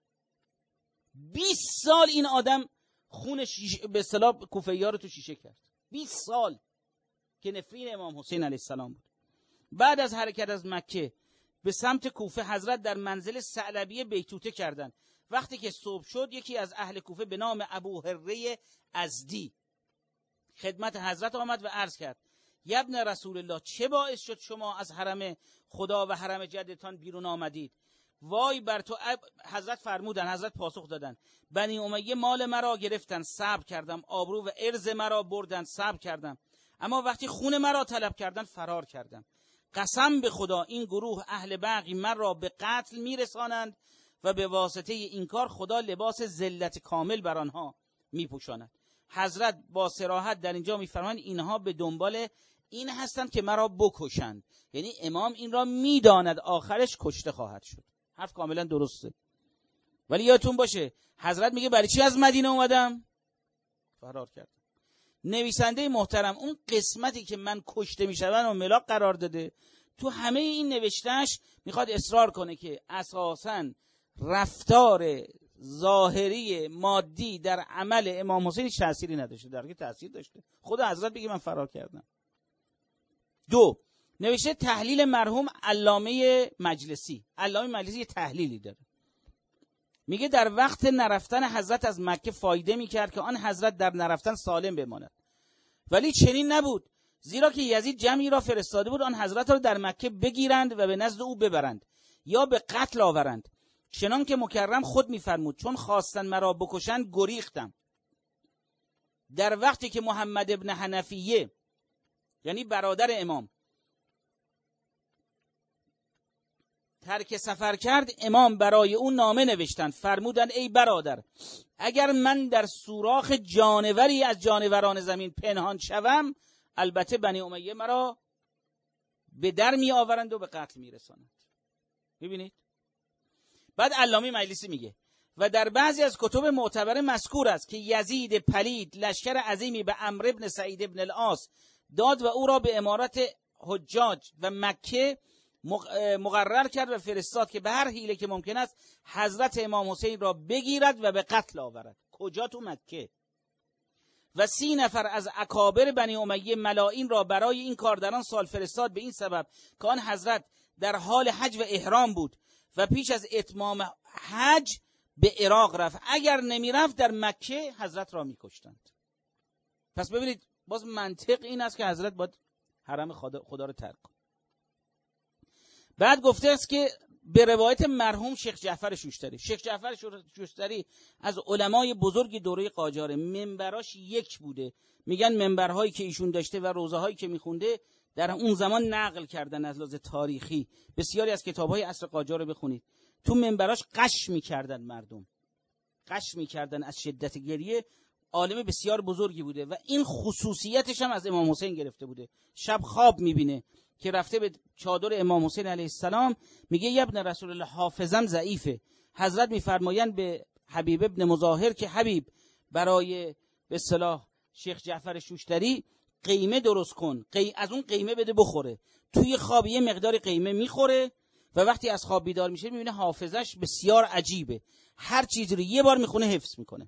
بیست سال این آدم خون شیشه به اصطلاح کوفه‌ای‌ها رو تو شیشه کرد. بیست سال که نفرین امام حسین علیه السلام بود. بعد از حرکت از مکه به سمت کوفه، حضرت در منزل ثعلبی بیتوته کردند. وقتی که صبح شد، یکی از اهل کوفه به نام ابو هره ازدی خدمت حضرت آمد و عرض کرد ابن رسول الله، چه باعث شد شما از حرم خدا و حرم جدتان بیرون آمدید؟ وای بر تو. حضرت فرمودن، حضرت پاسخ دادن بنی امیه مال مرا گرفتن، صبر کردم، آبرو و عرض مرا بردن، صبر کردم، اما وقتی خون مرا طلب کردن فرار کردم. قسم به خدا این گروه اهل بغی من را به قتل میرسانند و به واسطه این کار خدا لباس ذلت کامل بر آنها میپوشاند. حضرت با صراحت در اینجا میفرمایند اینها به دنبال این هستند که مرا بکشند، یعنی امام این را میداند آخرش کشته خواهد شد. حرف کاملا درسته. ولی یادتون باشه حضرت میگه برای چی از مدینه اومدم؟ فرار کردم. نویسنده محترم اون قسمتی که من کشته میشم و ملاک قرار داده، تو همه این نوشتهش میخواد اصرار کنه که اساساً رفتار ظاهری مادی در عمل امام حسین تأثیری نداشته، در حالی تأثیر داشته. خود حضرت بگه من فرار کردم. دو، نوشته تحلیل مرحوم علامه مجلسی. علامه مجلسی یه تحلیلی داره، میگه در وقت نرفتن حضرت از مکه فایده میکرد که آن حضرت در نرفتن سالم بماند. ولی چنین نبود، زیرا که یزید جمعی را فرستاده بود آن حضرت را در مکه بگیرند و به نزد او ببرند یا به قتل آورند. چنان که مکرم خود می‌فرمود چون خواستن مرا بکشند گریختم. در وقتی که محمد ابن حنفیه یعنی برادر امام ترک سفر کرد، امام برای او نامه نوشتند، فرمودند ای برادر، اگر من در سوراخ جانوری از جانوران زمین پنهان شوم، البته بنی امیه مرا به در می آورند و به قتل می رسانند. ببینید بعد علامه مجلسی میگه و در بعضی از کتب معتبر مذکور است که یزید پلید لشکر عظیمی به عمرو ابن سعید ابن العاص داد و او را به امارت حجاج و مکه مقرر کرد و فرستاد که به هر حیله که ممکن است حضرت امام حسین را بگیرد و به قتل آورد. کجا؟ تو مکه. و سی نفر از اکابر بنی امیه ملائین را برای این کار در آن سال فرستاد، به این سبب که آن حضرت در حال حج و احرام بود و پیش از اتمام حج به عراق رفت. اگر نمی رفت در مکه حضرت را می کشتند. پس ببینید باز منطق این است که حضرت باید حرم خدا, خدا رو ترک کنه. بعد گفته است که به روایت مرحوم شیخ جعفر شوشتری، شیخ جعفر شوشتری از علمای بزرگ دوره قاجاره، منبراش یک بوده. میگن منبرهایی که ایشون داشته و روزهایی که میخونده در اون زمان نقل کردن از لحاظ تاریخی. بسیاری از کتابهای عصر قاجار رو بخونید، تو منبراش قش میکردن، مردم قش میکردن از شدت گریه. عالم بسیار بزرگی بوده و این خصوصیتش هم از امام حسین گرفته بوده. شب خواب میبینه که رفته به چادر امام حسین علیه السلام، میگه یا ابن رسول الله حافظم ضعیفه. حضرت میفرمایند به حبیب ابن مظاهر که حبیب برای به اصطلاح شیخ جعفر شوشتری قیمه درست کن، قی... از اون قیمه بده بخوره. توی خواب یه مقدار قیمه میخوره و وقتی از خواب بیدار میشه میبینه حافظش بسیار عجیبه، هر چیزی رو یه بار میخونه حفظ میکنه.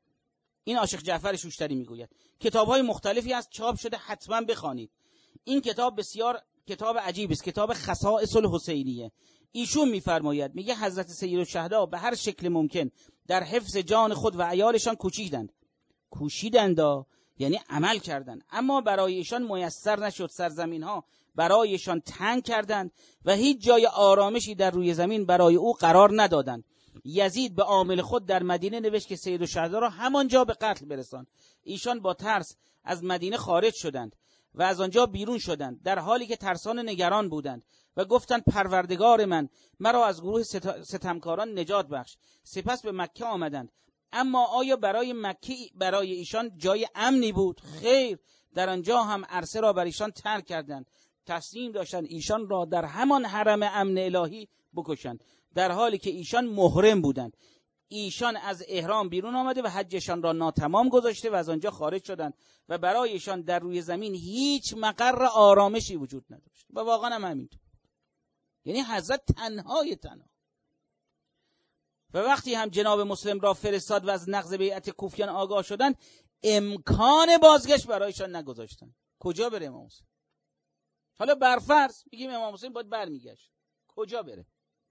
این عاشق جعفر شوشتری میگوید. کتاب‌های مختلفی از چاپ شده، حتما بخوانید. این کتاب بسیار کتاب عجیبی است، کتاب خصائص الحسینیه. ایشون میفرماید، میگه حضرت سیدالشهدا به هر شکل ممکن در حفظ جان خود و عیالشان کوشیدند. کوشیدند یعنی عمل کردند، اما برای ایشان میسر نشد. سرزمین‌ها برایشان تنگ کردند و هیچ جای آرامشی در روی زمین برای او قرار ندادند. یزید به عامل خود در مدینه نوشت که سیدالشهدا را همانجا به قتل برسان. ایشان با ترس از مدینه خارج شدند و از آنجا بیرون شدند، در حالی که ترسان نگران بودند و گفتند پروردگار من مرا از گروه ستمکاران نجات بخش. سپس به مکه آمدند. اما آیا برای مکه برای ایشان جای امنی بود؟ خیر، در آنجا هم عرصه را بر ایشان ترک کردند. تصمیم داشتند ایشان را در همان حرم امن الهی بکشند، در حالی که ایشان محرم بودند. ایشان از احرام بیرون آمده و حجشان را ناتمام گذاشته و از آنجا خارج شدند و برای ایشان در روی زمین هیچ مقر آرامشی وجود نداشت. و واقعا هم همینطور. یعنی حضرت تنهای تنها. و وقتی هم جناب مسلم را فرستاد و از نقض بیعت کوفیان آگاه شدند، امکان بازگشت برایشان نگذاشتند. کجا بره امام حسین؟ حالا برفرض بگیم امام حسین باید برمیگشت، کجا بره؟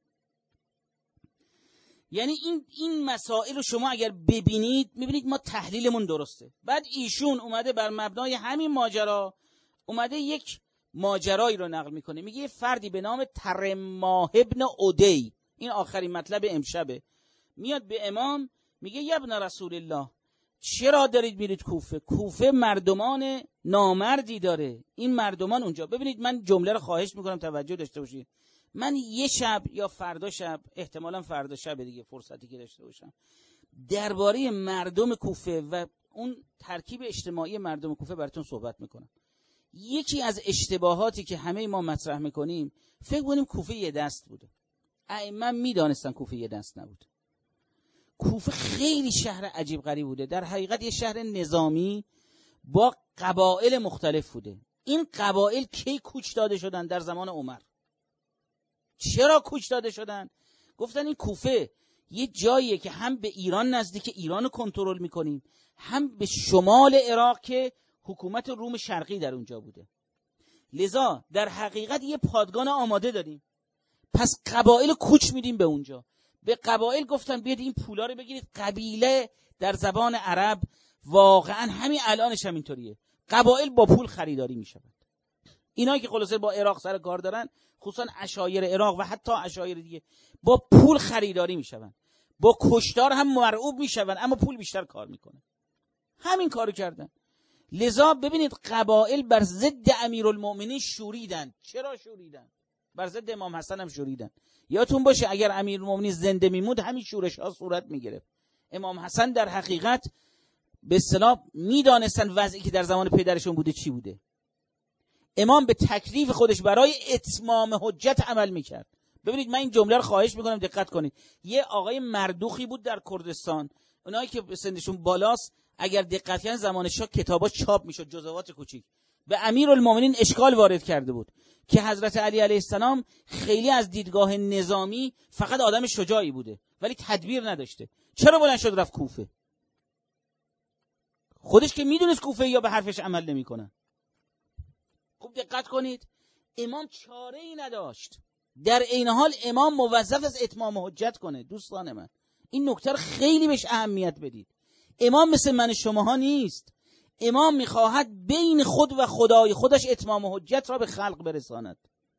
یعنی این این مسائل رو شما اگر ببینید میبینید ما تحلیلمون درسته. بعد ایشون اومده بر مبنای همین ماجرا اومده یک ماجرایی رو نقل میکنه. میگه یه فردی به نام ترماه ابن عدی، این آخرین مطلب امشبه، میاد به امام میگه یا ابن رسول الله چرا دارید میرید کوفه؟ کوفه مردمان نامردی داره. این مردمان اونجا، ببینید من جمله رو خواهش میکنم توجه داشته باشید. من یه شب یا فردا شب، احتمالاً فردا شب دیگه فرصتی که داشته باشم، درباره مردم کوفه و اون ترکیب اجتماعی مردم کوفه براتون صحبت میکنم. یکی از اشتباهاتی که همه ما مطرح میکنیم فکر کنیم کوفه یه دست بوده. ائمه میدانستن کوفه یه دست نبود. کوفه خیلی شهر عجیب غریب بوده. در حقیقت یه شهر نظامی با قبایل مختلف بوده. این قبایل کی کوچ داده شدن؟ در زمان عمر. چرا کوچ داده شدن؟ گفتن این کوفه یه جاییه که هم به ایران نزدیک، ایران رو کنترل میکنیم، هم به شمال عراق که حکومت روم شرقی در اونجا بوده. لذا در حقیقت یه پادگان آماده داریم، پس قبایل کوچ میدیم به اونجا. به قبایل گفتن بیاد این پولا رو بگیرید. قبیله در زبان عرب واقعا همین الانش هم اینطوریه. قبایل با پول خریداری میشوند. اینایی که خلاصه با عراق سر کار دارن، خصوصا عشایر عراق و حتی عشایر دیگه، با پول خریداری میشوند، با کشتار هم مرعوب میشوند، اما پول بیشتر کار میکنه. همین کارو کردن. لذا ببینید قبایل بر ضد امیرالمؤمنین شوریدن. چرا شوریدن؟ بر ضد امام حسن هم شوریدن. یادتون باشه اگر امیرالمؤمنین زنده میموند همین شورش ها صورت میگرفت. امام حسن در حقیقت به اصطلاح میدانستن وضعی که در زمان پدرشون بوده چی بوده. امام به تکلیف خودش برای اتمام حجت عمل میکرد. ببینید من این جمله رو خواهش میکنم دقت کنید. یه آقای مردوخی بود در کردستان، اونایی که سنشون بالاست اگر دقت کنن زمان شاه کتابا چاپ میشد، جزوات کوچیک. به امیرالمومنین اشکال وارد کرده بود که حضرت علی علیه السلام خیلی از دیدگاه نظامی فقط آدم شجاعی بوده ولی تدبیر نداشته. چرا بلند شد رفت کوفه؟ خودش که میدونست کوفه یا به حرفش عمل نمیکنن. خوب دقت کنید، امام چاره ای نداشت. در این حال امام موظف است اتمام حجت کنه. دوستان من این نکته خیلی بهش اهمیت بدید. امام مثل من شماها نیست. امام میخواهد بین خود و خدای خودش اتمام حجت را به خلق برساند.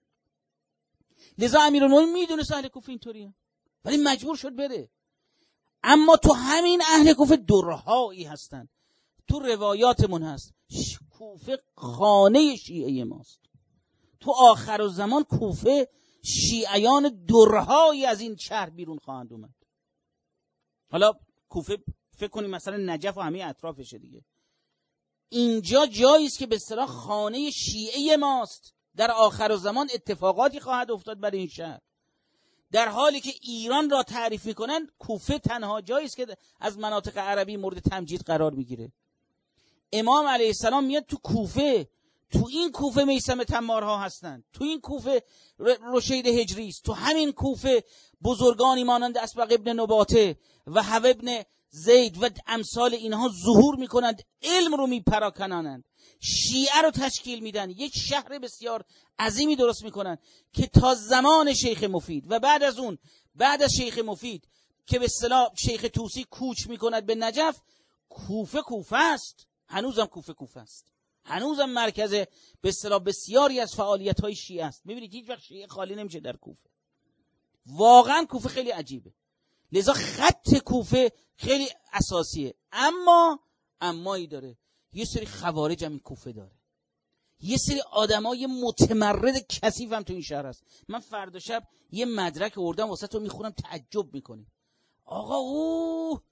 لذا امیرالمومنین میدونه اهل کوفه اینطوریه ولی مجبور شد بره. اما تو همین اهل کوفه درهایی هستن. تو روایاتمون هست کوفه خانه شیعه ماست. تو آخر الزمان کوفه شیعیان درهایی از این شهر بیرون خواهند اومد. حالا کوفه فکر کنیم مثلا نجف و همه اطرافشه دیگه. اینجا جایی است که به اصطلاح خانه شیعه ماست. در آخر الزمان اتفاقاتی خواهد افتاد برای این شهر. در حالی که ایران را تعریف میکنن کوفه تنها جایی است که از مناطق عربی مورد تمجید قرار میگیره. امام علیه السلام میاد تو کوفه. تو این کوفه میثم تمارها هستند. تو این کوفه رشید هجری است. تو همین کوفه بزرگانی مانند اسبق ابن نباته و حو ابن زید و امثال اینها ظهور میکنند، علم رو میپراکنانند، شیعه رو تشکیل میدن، یک شهر بسیار عظیمی درست میکنن که تا زمان شیخ مفید و بعد از اون بعد از شیخ مفید که به اصطلاح شیخ طوسی کوچ میکند به نجف، کوفه کوفه است. هنوزم کوفه کوفه است. هنوزم مرکز به اصطلاح بسیاری از فعالیت‌های شیعه است. می‌بینید هیچ وقت شیعه خالی نمیشه در کوفه. واقعا کوفه خیلی عجیبه. لذا خط کوفه خیلی اساسیه. اما امایی داره. یه سری خوارج هم این کوفه داره. یه سری آدمای متمرد کثیف هم تو این شهر هست. من فردا شب یه مدرک آوردم واسه تو میخونم تعجب میکنی. آقا او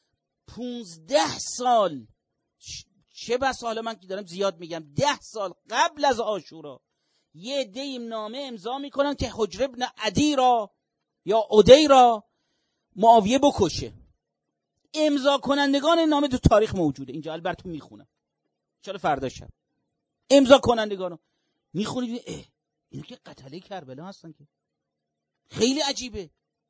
پونزده سال چه بس حالا من که دارم زیاد میگم ده سال قبل از عاشورا یه دیم نامه امضا میکنن که حجر ابن عدی را یا عدی را معاویه بکشه. امضا کنندگان نامه تو تاریخ موجوده. اینجا البته میخونم چرا فردا شب امضا کنندگانو میخونید اه اینا که قتله کربلا هستن که خیلی عجیبه.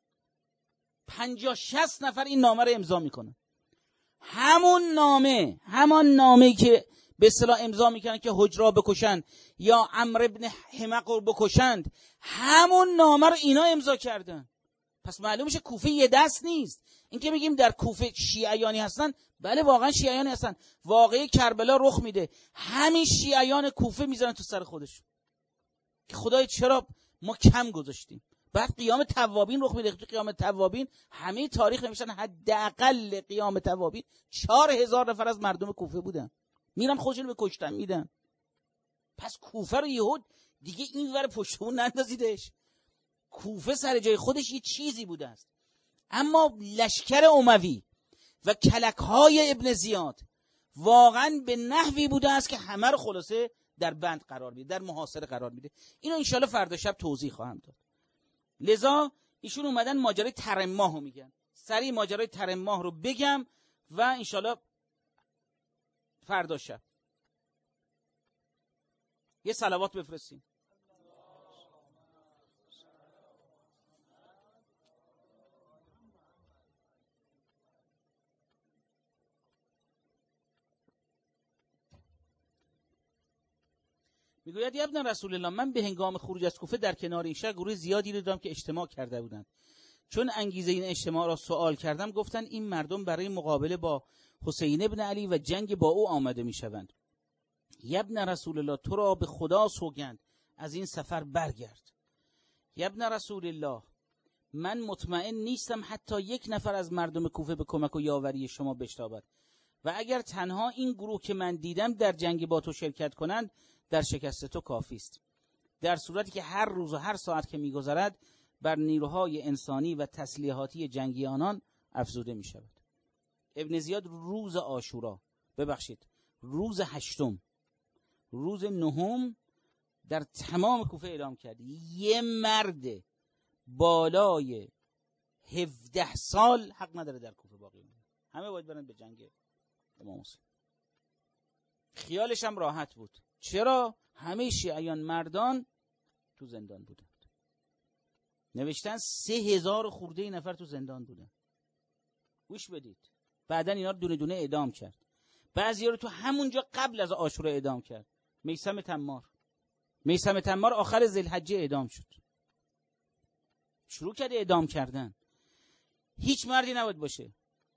پنجاه شصت نفر این نامه رو امضا میکنن. همون نامه همان نامه‌ای که به اصطلاح امضا میکنن که حجرا بکشند یا عمرو ابن حمق رو بکشند، همون نامه رو اینا امضا کردن. پس معلوم میشه کوفه یه دست نیست. این که میگیم در کوفه شیعیانی هستن، بله واقعا شیعیانی هستن. واقعی کربلا رخ میده، همین شیعیان کوفه میزنن تو سر خودشون که خدای چرا ما کم گذاشتیم. بعد قیام توابین رخ میده. تو قیام توابین همه تاریخ نمیشن حداقل قیام توابین چهار هزار نفر از مردم کوفه بودن، میرن خودشون به کشتن میدن. پس کوفه رو یهود دیگه این ور پشتمون نندازیدش. کوفه سر جای خودش یه چیزی بوده است. اما لشکر اموی و کلک‌های ابن زیاد واقعا به نحوی بوده است که همه رو خلاصه در بند قرار میده، در محاصره قرار میده. اینو انشالله فردا شب توضیح خواهم داد. لذا ایشون اومدن ماجرای ترماه رو میگن. سریع ماجرای ترماه رو بگم و انشالله فردا شب یه صلوات بفرستیم. میگوید یا ابن رسول الله، من به هنگام خروج از کوفه در کنار این شهر گروه زیادی رو دیدم که اجتماع کرده بودند. چون انگیزه این اجتماع را سوال کردم گفتن این مردم برای مقابله با حسین ابن علی و جنگ با او آمده میشوند. یبن رسول الله تو را به خدا سوگند از این سفر برگرد. یبن رسول الله من مطمئن نیستم حتی یک نفر از مردم کوفه به کمک و یاوری شما بشتابد و اگر تنها این گروه که من دیدم در جنگ با تو شرکت کنند در شکست تو کافی است، در صورتی که هر روز و هر ساعت که می‌گذرد بر نیروهای انسانی و تسلیحاتی جنگی آنان افزوده می شود. ابن زیاد روز عاشورا ببخشید روز هشتم روز نهم در تمام کوفه اعلام کرد یه مرد بالای هفده سال حق نداره در کوفه باقی بمونه، همه باید برن به جنگ امام حسین. خیالش هم راحت بود. چرا؟ همه شیعیان مردان تو زندان بودند. نوشتن سه هزار خورده نفر تو زندان بودن. گوش بدید. بعدن اینا رو دونه دونه اعدام کرد. بعضی‌ها رو تو همونجا قبل از عاشورا اعدام کرد. میثم تمار. میثم تمار آخر ذوالحجه اعدام شد. شروع کرد اعدام کردن. هیچ مردی نباید باشه.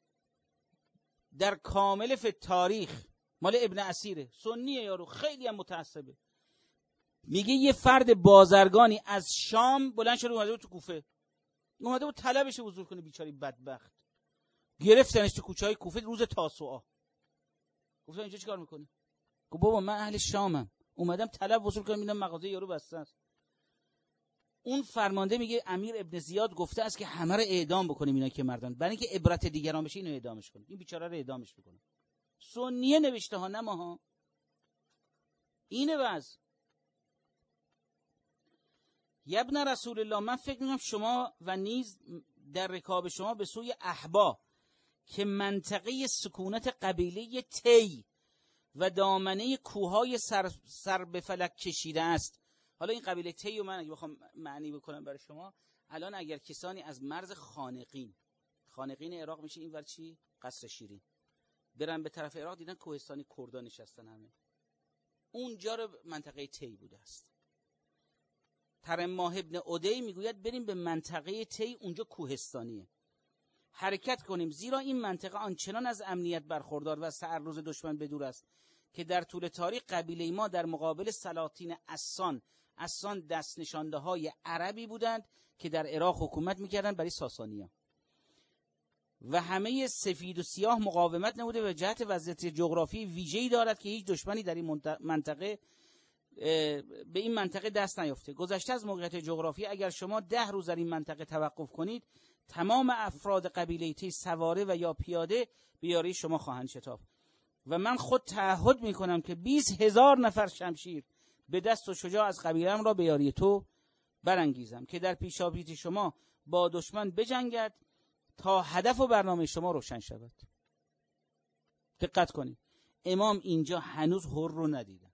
در کامل فی تاریخ مال ابن اسیره، سنیه یارو، خیلی هم متعصبه. میگه یه فرد بازرگانی از شام بلند شده اومده بود تو کوفه، اومده بود طلبش حضور کنه، بیچاره بدبخت. گرفتنش تو کوچه‌های کوفه روز تاسوعا. گفتن اینجا چیکار میکنی؟ گفت بابا من اهل شامم، اومدم طلب وصول کنم، میبینم مغازه یارو بسته است. اون فرمانده میگه امیر ابن زیاد گفته است که همه رو اعدام بکنیم اینا که مردان، برای اینکه عبرت دیگران بشه اینو اعدامش کنیم. این بیچاره رو اعدامش میکنه. سنیه نوشته ها، نه ماها. اینه وضع. یبن رسول الله من فکر میکنم شما و نیز در رکاب شما به سوی احبا که منطقه سکونت قبیله تی و دامنه کوههای سر, سر به فلک کشیده است. حالا این قبیله تی رو من اگه بخوام معنی بکنم برای شما، الان اگر کسانی از مرز خانقین، خانقین عراق میشه این ور چی؟ قصر شیرین، برن به طرف عراق دیدن کوهستانی کردان نشستن، همه اونجا رو منطقه تی بوده است. ترماه ابن عدی میگوید بریم به منطقه تی، اونجا کوهستانیه، حرکت کنیم، زیرا این منطقه آنچنان از امنیت برخوردار و تعرض دشمن بدور است که در طول تاریخ قبیله ما در مقابل سلاطین اسان اسان دست نشانده های عربی بودند که در عراق حکومت میکردند برای ساسانیان و همه سفید و سیاه مقاومت نموده و جهت وضعیت جغرافی ویژه‌ای دارد که هیچ دشمنی در این منطقه به این منطقه دست نیافته. گذشته از موقعیت جغرافی اگر شما ده روز در این منطقه توقف کنید، تمام افراد قبیله تی سواره و یا پیاده به یاری شما خواهند شتافت و من خود تعهد میکنم که بیست هزار نفر شمشیر به دست و شجاع از قبیله‌ام را به یاری تو برانگیزم که در پیشاپیش شما با دشمن بجنگد تا هدف و برنامه شما روشن شود. دقت کنید، امام اینجا هنوز حر رو ندیدن،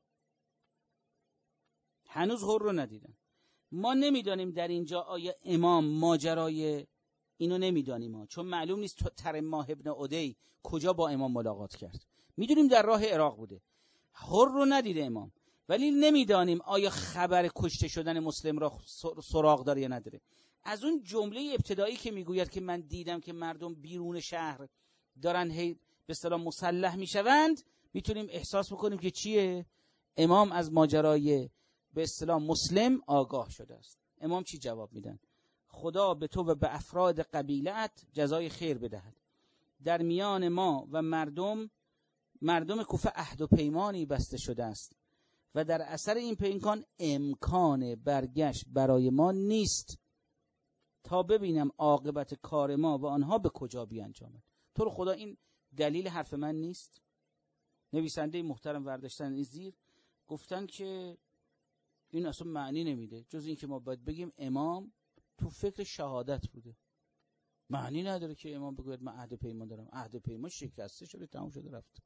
هنوز حر رو ندیدن. ما نمیدانیم در اینجا آیا امام ماجرای اینو نمیدانیم ها، چون معلوم نیست ترماه ابن عدی کجا با امام ملاقات کرد. میدونیم در راه عراق بوده، حر رو ندیده امام، ولی نمیدانیم آیا خبر کشته شدن مسلم را سراغ داره یا نداره. از اون جمله ابتدایی که میگوید که من دیدم که مردم بیرون شهر دارن هی به اصطلاح مسلح میشوند، میتونیم احساس بکنیم که چیه؟ امام از ماجرای به اصطلاح مسلم آگاه شده است. امام چی جواب میدن؟ خدا به تو و به افراد قبیلت جزای خیر بدهد. در میان ما و مردم مردم کوفه عهد و پیمانی بسته شده است و در اثر این پیمان امکان برگشت برای ما نیست تا ببینم عاقبت کار ما و آنها به کجا بیانجامد. تو رو خدا این دلیل حرف من نیست؟ نویسنده محترم ورداشتن این زیر گفتن که این اصلا معنی نمیده جز این که ما باید بگیم امام تو فکر شهادت بوده. معنی نداره که امام بگوید من عهد پیمان دارم. عهد پیمان شکسته شده، تمام شده، رفت.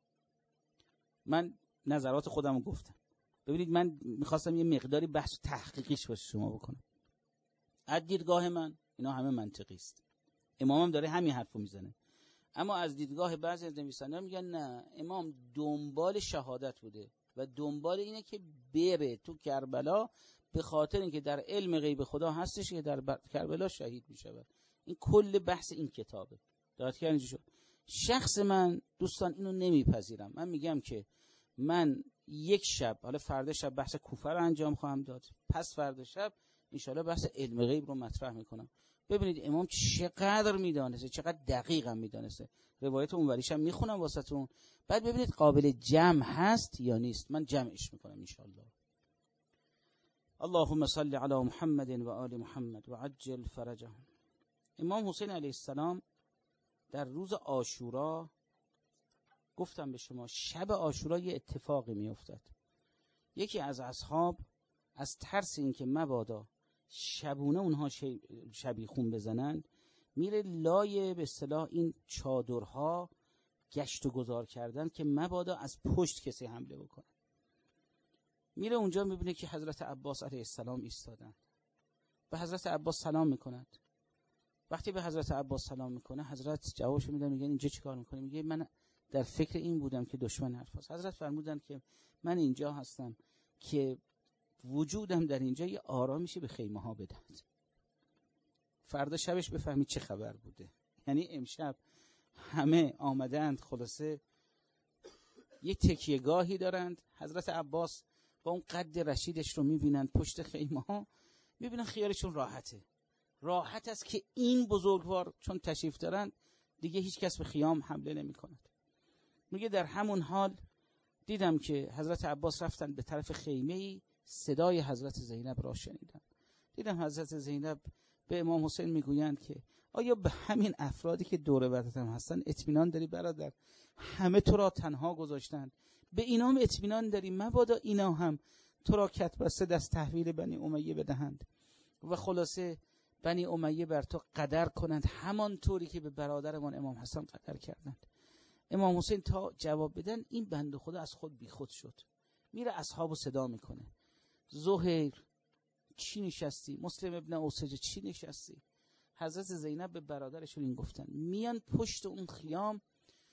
من نظرات خودم رو گفتم. ببینید من میخواستم یه مقداری بحث تحقیقیش باشه شما بکنم. از دیدگاه من اینا همه منطقی است. امامم داره همین حرفو میزنه. اما از دیدگاه بعضی از نویسنده‌ها میگن نه، امام دنبال شهادت بوده و دنبال اینه که بره تو کربلا به خاطر اینکه در علم غیب خدا هستش که در کربلا شهید میشود. این کل بحث این کتابه. دقت کردین شد. شخص من دوستان اینو نمیپذیرم. من میگم که من یک شب، حالا فردا شب بحث کوفه رو انجام خواهم داد، پس فردا شب انشالله بحث علم غیب رو مطرح میکنم. ببینید امام چقدر میدانسته، چقدر دقیق هم میدانسته. روایت اونوریش هم میخونم واسهتون، بعد ببینید قابل جمع هست یا نیست. من جمعش میکنم انشالله. اللهم صل علی محمد و آل محمد و عجل فرجهم. امام حسین علیه السلام در روز عاشورا، گفتم به شما شب عاشورا یه اتفاقی میافتد. یکی از اصحاب از ترس اینکه مبادا شبونه اونها شبیخون بزنند، میره لای به اصطلاح این چادرها گشت و گذار کردن که مبادا از پشت کسی حمله بکنه. میره اونجا میبینه که حضرت عباس علیه السلام ایستادن. به حضرت عباس سلام میکند. وقتی به حضرت عباس سلام میکنه، حضرت جوابش میدن، میگن اینجا چیکار میکنی؟ میگه من در فکر این بودم که دشمن حرف هست. حضرت فرمودن که من اینجا هستم که وجودم در اینجا یه آرامیشی به خیمه ها بدهد. فردا شبش بفهمید چه خبر بوده. یعنی امشب همه آمدند، خلاصه یه تکیهگاهی دارند. حضرت عباس با اون قد رشیدش رو میبینند پشت خیمه ها، میبینن خیالشون راحته. راحت است که این بزرگوار چون تشریف دارند دیگه هیچ کس به خیام حمله نمی کند. میگه در همون حال دیدم که حضرت عباس رفتن به طرف خیمه‌ای، صدای حضرت زینب را شنیدم. دیدم حضرت زینب به امام حسین میگویند که آیا به همین افرادی که دور برتم هستن اطمینان داری برادر؟ همه تو را تنها گذاشتند، به اینام اطمینان داری؟ مبادا اینا هم تو را کت بسته دست تحویل بنی امیه بدهند و خلاصه بنی امیه بر تو قدر کنند همان طوری که به برادرمان امام حسن قدر کردند. امام حسین تا جواب بدن این بنده خدا از خود بی خود شد، میره اصحابو صدا میکنه. زهیر چی نشستی؟ مسلم ابن اوسجه چی نشستی؟ حضرت زینب به برادرشون این گفتن. میان پشت اون خیام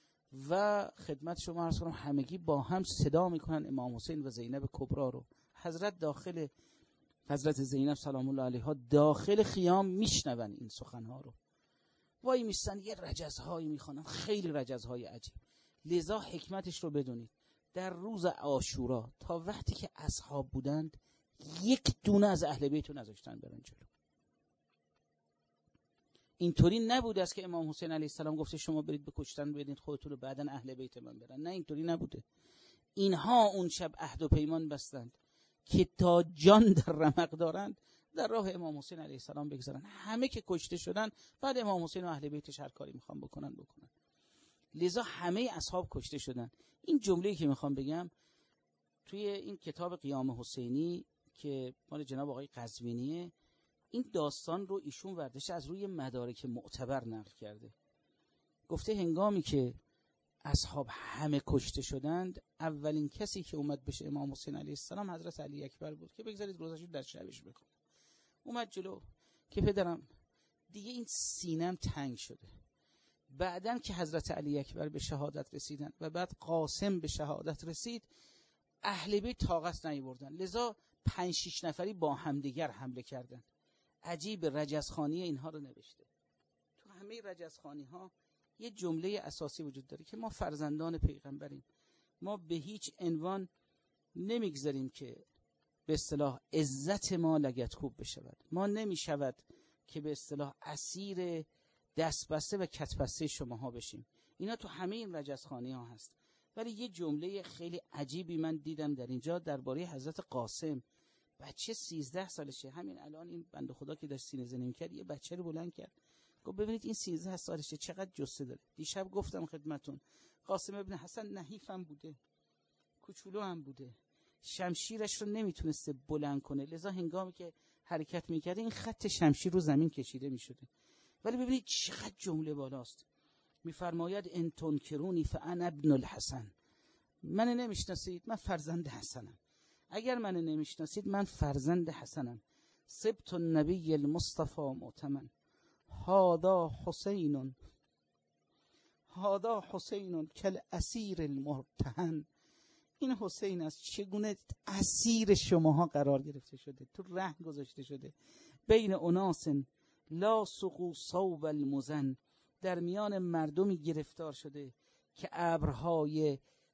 و خدمت شما عرض کنم همگی با هم صدا میکنن امام حسین و زینب کبرا رو. حضرت داخل حضرت زینب سلام الله علیها داخل خیام میشنون این سخنها رو. وای میستن یه رجزهایی میخوانن، خیلی رجزهای عجیب. لذا حکمتش رو بدونید، در روز عاشورا تا وقتی که اصحاب بودند یک دونه از اهل بیت رو نذاشتن برن جلو. اینطوری نبوده است که امام حسین علیه السلام گفته شما برید به کشتن بدید خودتون رو، بعدن اهل بیت من برن. نه، اینطوری نبوده. اینها اون شب عهد و پیمان بستند که تا جان در رمق دارند در راه امام حسین علیه السلام بگذارن. همه که کشته شدن، بعد امام حسین و اهل بیتش هر کاری میخوان بکنن بکنن. لذا همه اصحاب کشته شدن. این جمله‌ای که میخوام بگم توی این کتاب قیام حسینی که مال جناب آقای قزوینیه، این داستان رو ایشون وردش از روی مدارک معتبر نقل کرده. گفته هنگامی که اصحاب همه کشته شدند، اولین کسی که اومد بشه امام حسین علیه السلام حضرت علی اکبر بود که بگذارید روزاشو در شبش بکنه. اومد جلو که پدرم دیگه این سینم تنگ شده. بعدن که حضرت علی اکبر به شهادت رسیدن و بعد قاسم به شهادت رسید، اهل بیت طاقت نیاوردن، لذا پنج شش نفری با همدیگر حمله کردند. عجیب، رجزخانی اینها رو نوشته. تو همه رجزخانی ها یه جمله اساسی وجود داره که ما فرزندان پیغمبریم، ما به هیچ عنوان نمیگذاریم که به اصطلاح عزت ما لگدکوب بشود. ما نمیشود که به اصطلاح اسیر دستبسته و کتبسته شماها بشیم. اینا تو همه این رجزخانی ها هست. ولی یه جمله خیلی عجیبی من دیدم در اینجا درباره حضرت قاسم. بچه سیزده سالشه، همین الان این بنده خدا که داشت سینه زنی می‌کرد یه بچه رو بلند کرد، گفت ببینید این سیزده سالشه چقدر جثه داره. دیشب گفتم خدمتون قاسم ابن حسن نحیفم بوده، کوچولو هم بوده، شمشیرش رو نمیتونسته بلند کنه، لذا هنگامی که حرکت میکرده این خط شمشیر رو زمین کشیده میشده. ولی ببینید چقدر جمله بالاست. میفرماید ان تنکرونی فانا ابن الحسن، من نمیشناسید من فرزند حسنم. اگر من نمیشناسید من فرزند حسنم. سبط النبی المصطفى معتمن، هذا حسین هذا حسین کل اسیر المرتهن. این حسین است چگونه اسیر شماها قرار گرفته شده، تو رهن گذاشته شده. بین اناس لا سقوا صوب المزن، در میان مردمی گرفتار شده که ابرهای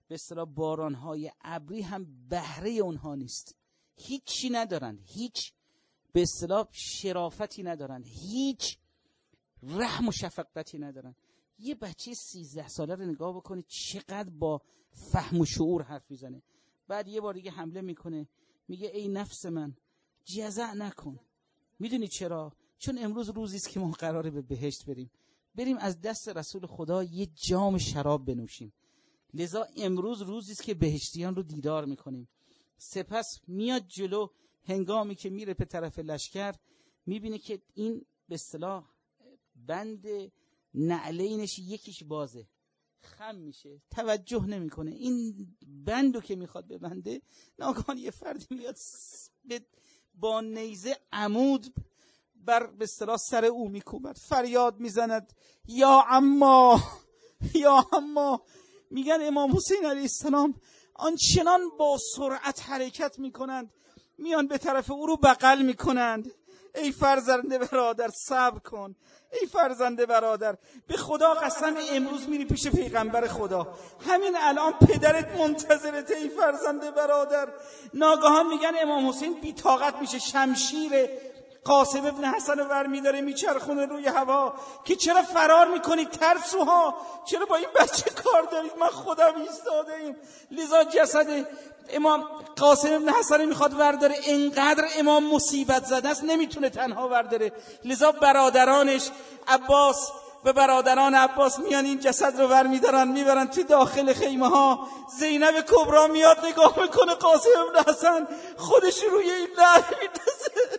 به اصطلاح بارانهای ابری هم بهره اونها نیست. هیچی ندارن، هیچ به اصطلاح شرافتی ندارن، هیچ رحم و شفقتی ندارن. یه بچه سیزده ساله رو نگاه بکنید چقدر با فهم و شعور حرف میزنه. بعد یه بار دیگه حمله میکنه، میگه ای نفس من جزع نکن. میدونی چرا؟ چون امروز روزی است که ما قراره به بهشت بریم، بریم از دست رسول خدا یه جام شراب بنوشیم. لذا امروز روزی است که بهشتیان رو دیدار میکنیم. سپس میاد جلو، هنگامی که میره به طرف لشکر میبینه که این به اصطلاح بند نعلینش یکیش بازه، خم میشه، توجه نمیکنه. این بندو که میخواد ببنده، ناگهان یه فردی میاد با نیزه عمود بر به اصطلاح سر او میکوبد، فریاد میزند یا اما یا اما. میگن امام حسین علیه السلام آنچنان با سرعت حرکت میکنند، میان به طرف او رو بغل میکنند. ای فرزند برادر صبر کن، ای فرزند برادر، به خدا قسم امروز میری پیش پیغمبر خدا، همین الان پدرت منتظرت ای فرزند برادر. ناگهان میگن امام حسین بی طاقت میشه، شمشیر قاسم ابن حسن رو ور میداره میچرخونه روی هوا که چرا فرار میکنید ترسوها، چرا با این بچه کار دارید، من خودم ایستاده ایم. لذا جسد امام قاسم ابن حسن میخواد ورداره، انقدر امام مصیبت زده است نمیتونه تنها ورداره. لذا برادرانش عباس و برادران عباس میان این جسد رو ور میدارن میبرن تو داخل خیمه ها. زینب کبرا میاد نگاه میکنه، قاسم ابن حسن خودش روی این لحظه میتزه.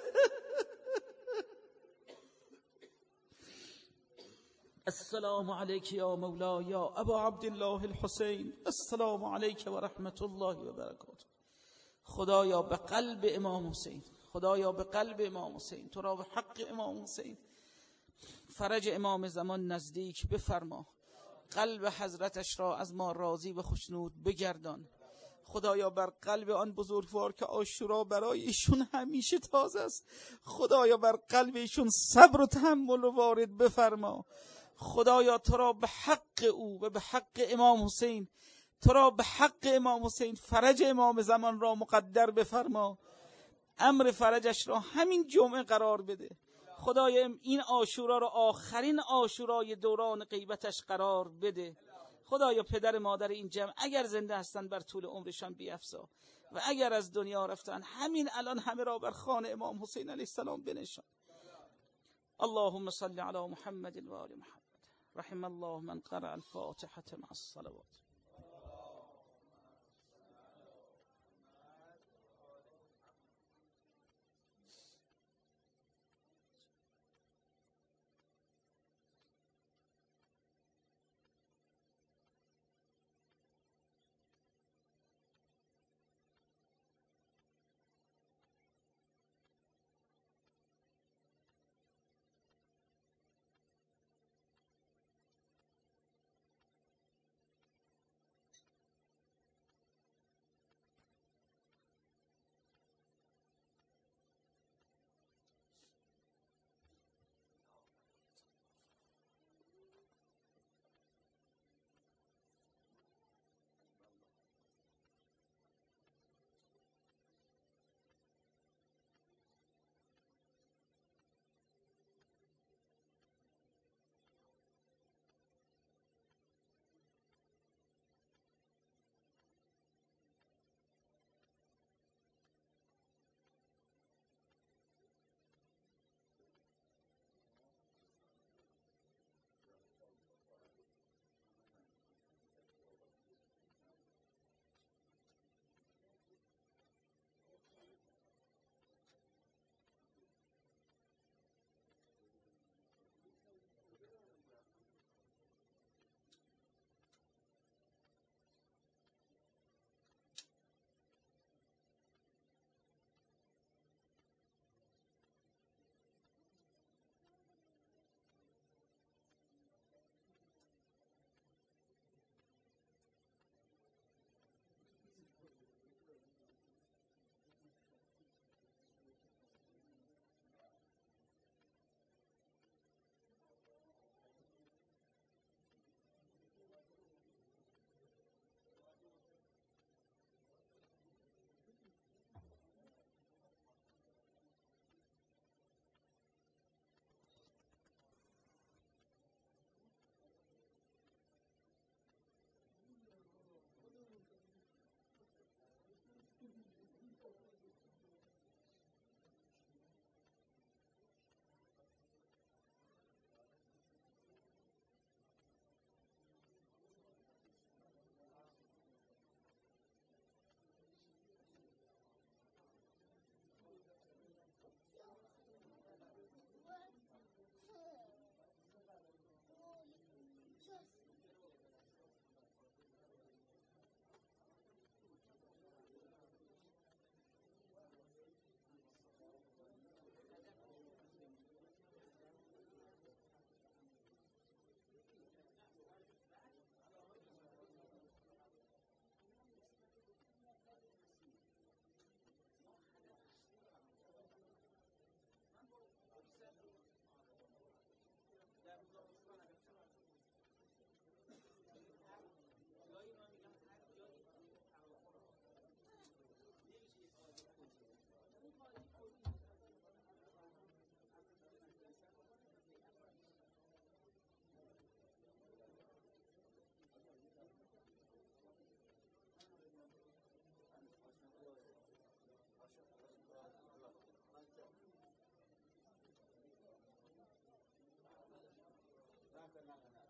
السلام علیک یا مولا یا ابا عبدالله الحسین، السلام علیک و رحمت الله و برکاته. خدایا به قلب امام حسین، خدایا به قلب امام حسین، تو را به حق امام حسین فرج امام زمان نزدیک بفرما، قلب حضرتش را از ما راضی و خوشنود بگردان. خدایا بر قلب آن بزرگوار که عاشورا برای ایشون همیشه تازه است، خدایا بر قلب ایشون صبر و تحمل و وارد بفرما. خدایا تو را به حق او و به حق امام حسین، تو را به حق امام حسین فرج امام زمان را مقدر بفرما، امر فرجش را همین جمعه قرار بده. خدایا این عاشورا را آخرین عاشورای دوران غیبتش قرار بده. خدایا پدر مادر این جمع اگر زنده هستند بر طول عمرشان بیفزا، و اگر از دنیا رفتن همین الان همه را بر خوان امام حسین علیه السلام بنشان. اللهم صل علی محمد و آل محمد. رحم الله من قرأ الفاتحة مع الصلوات. حرف منه.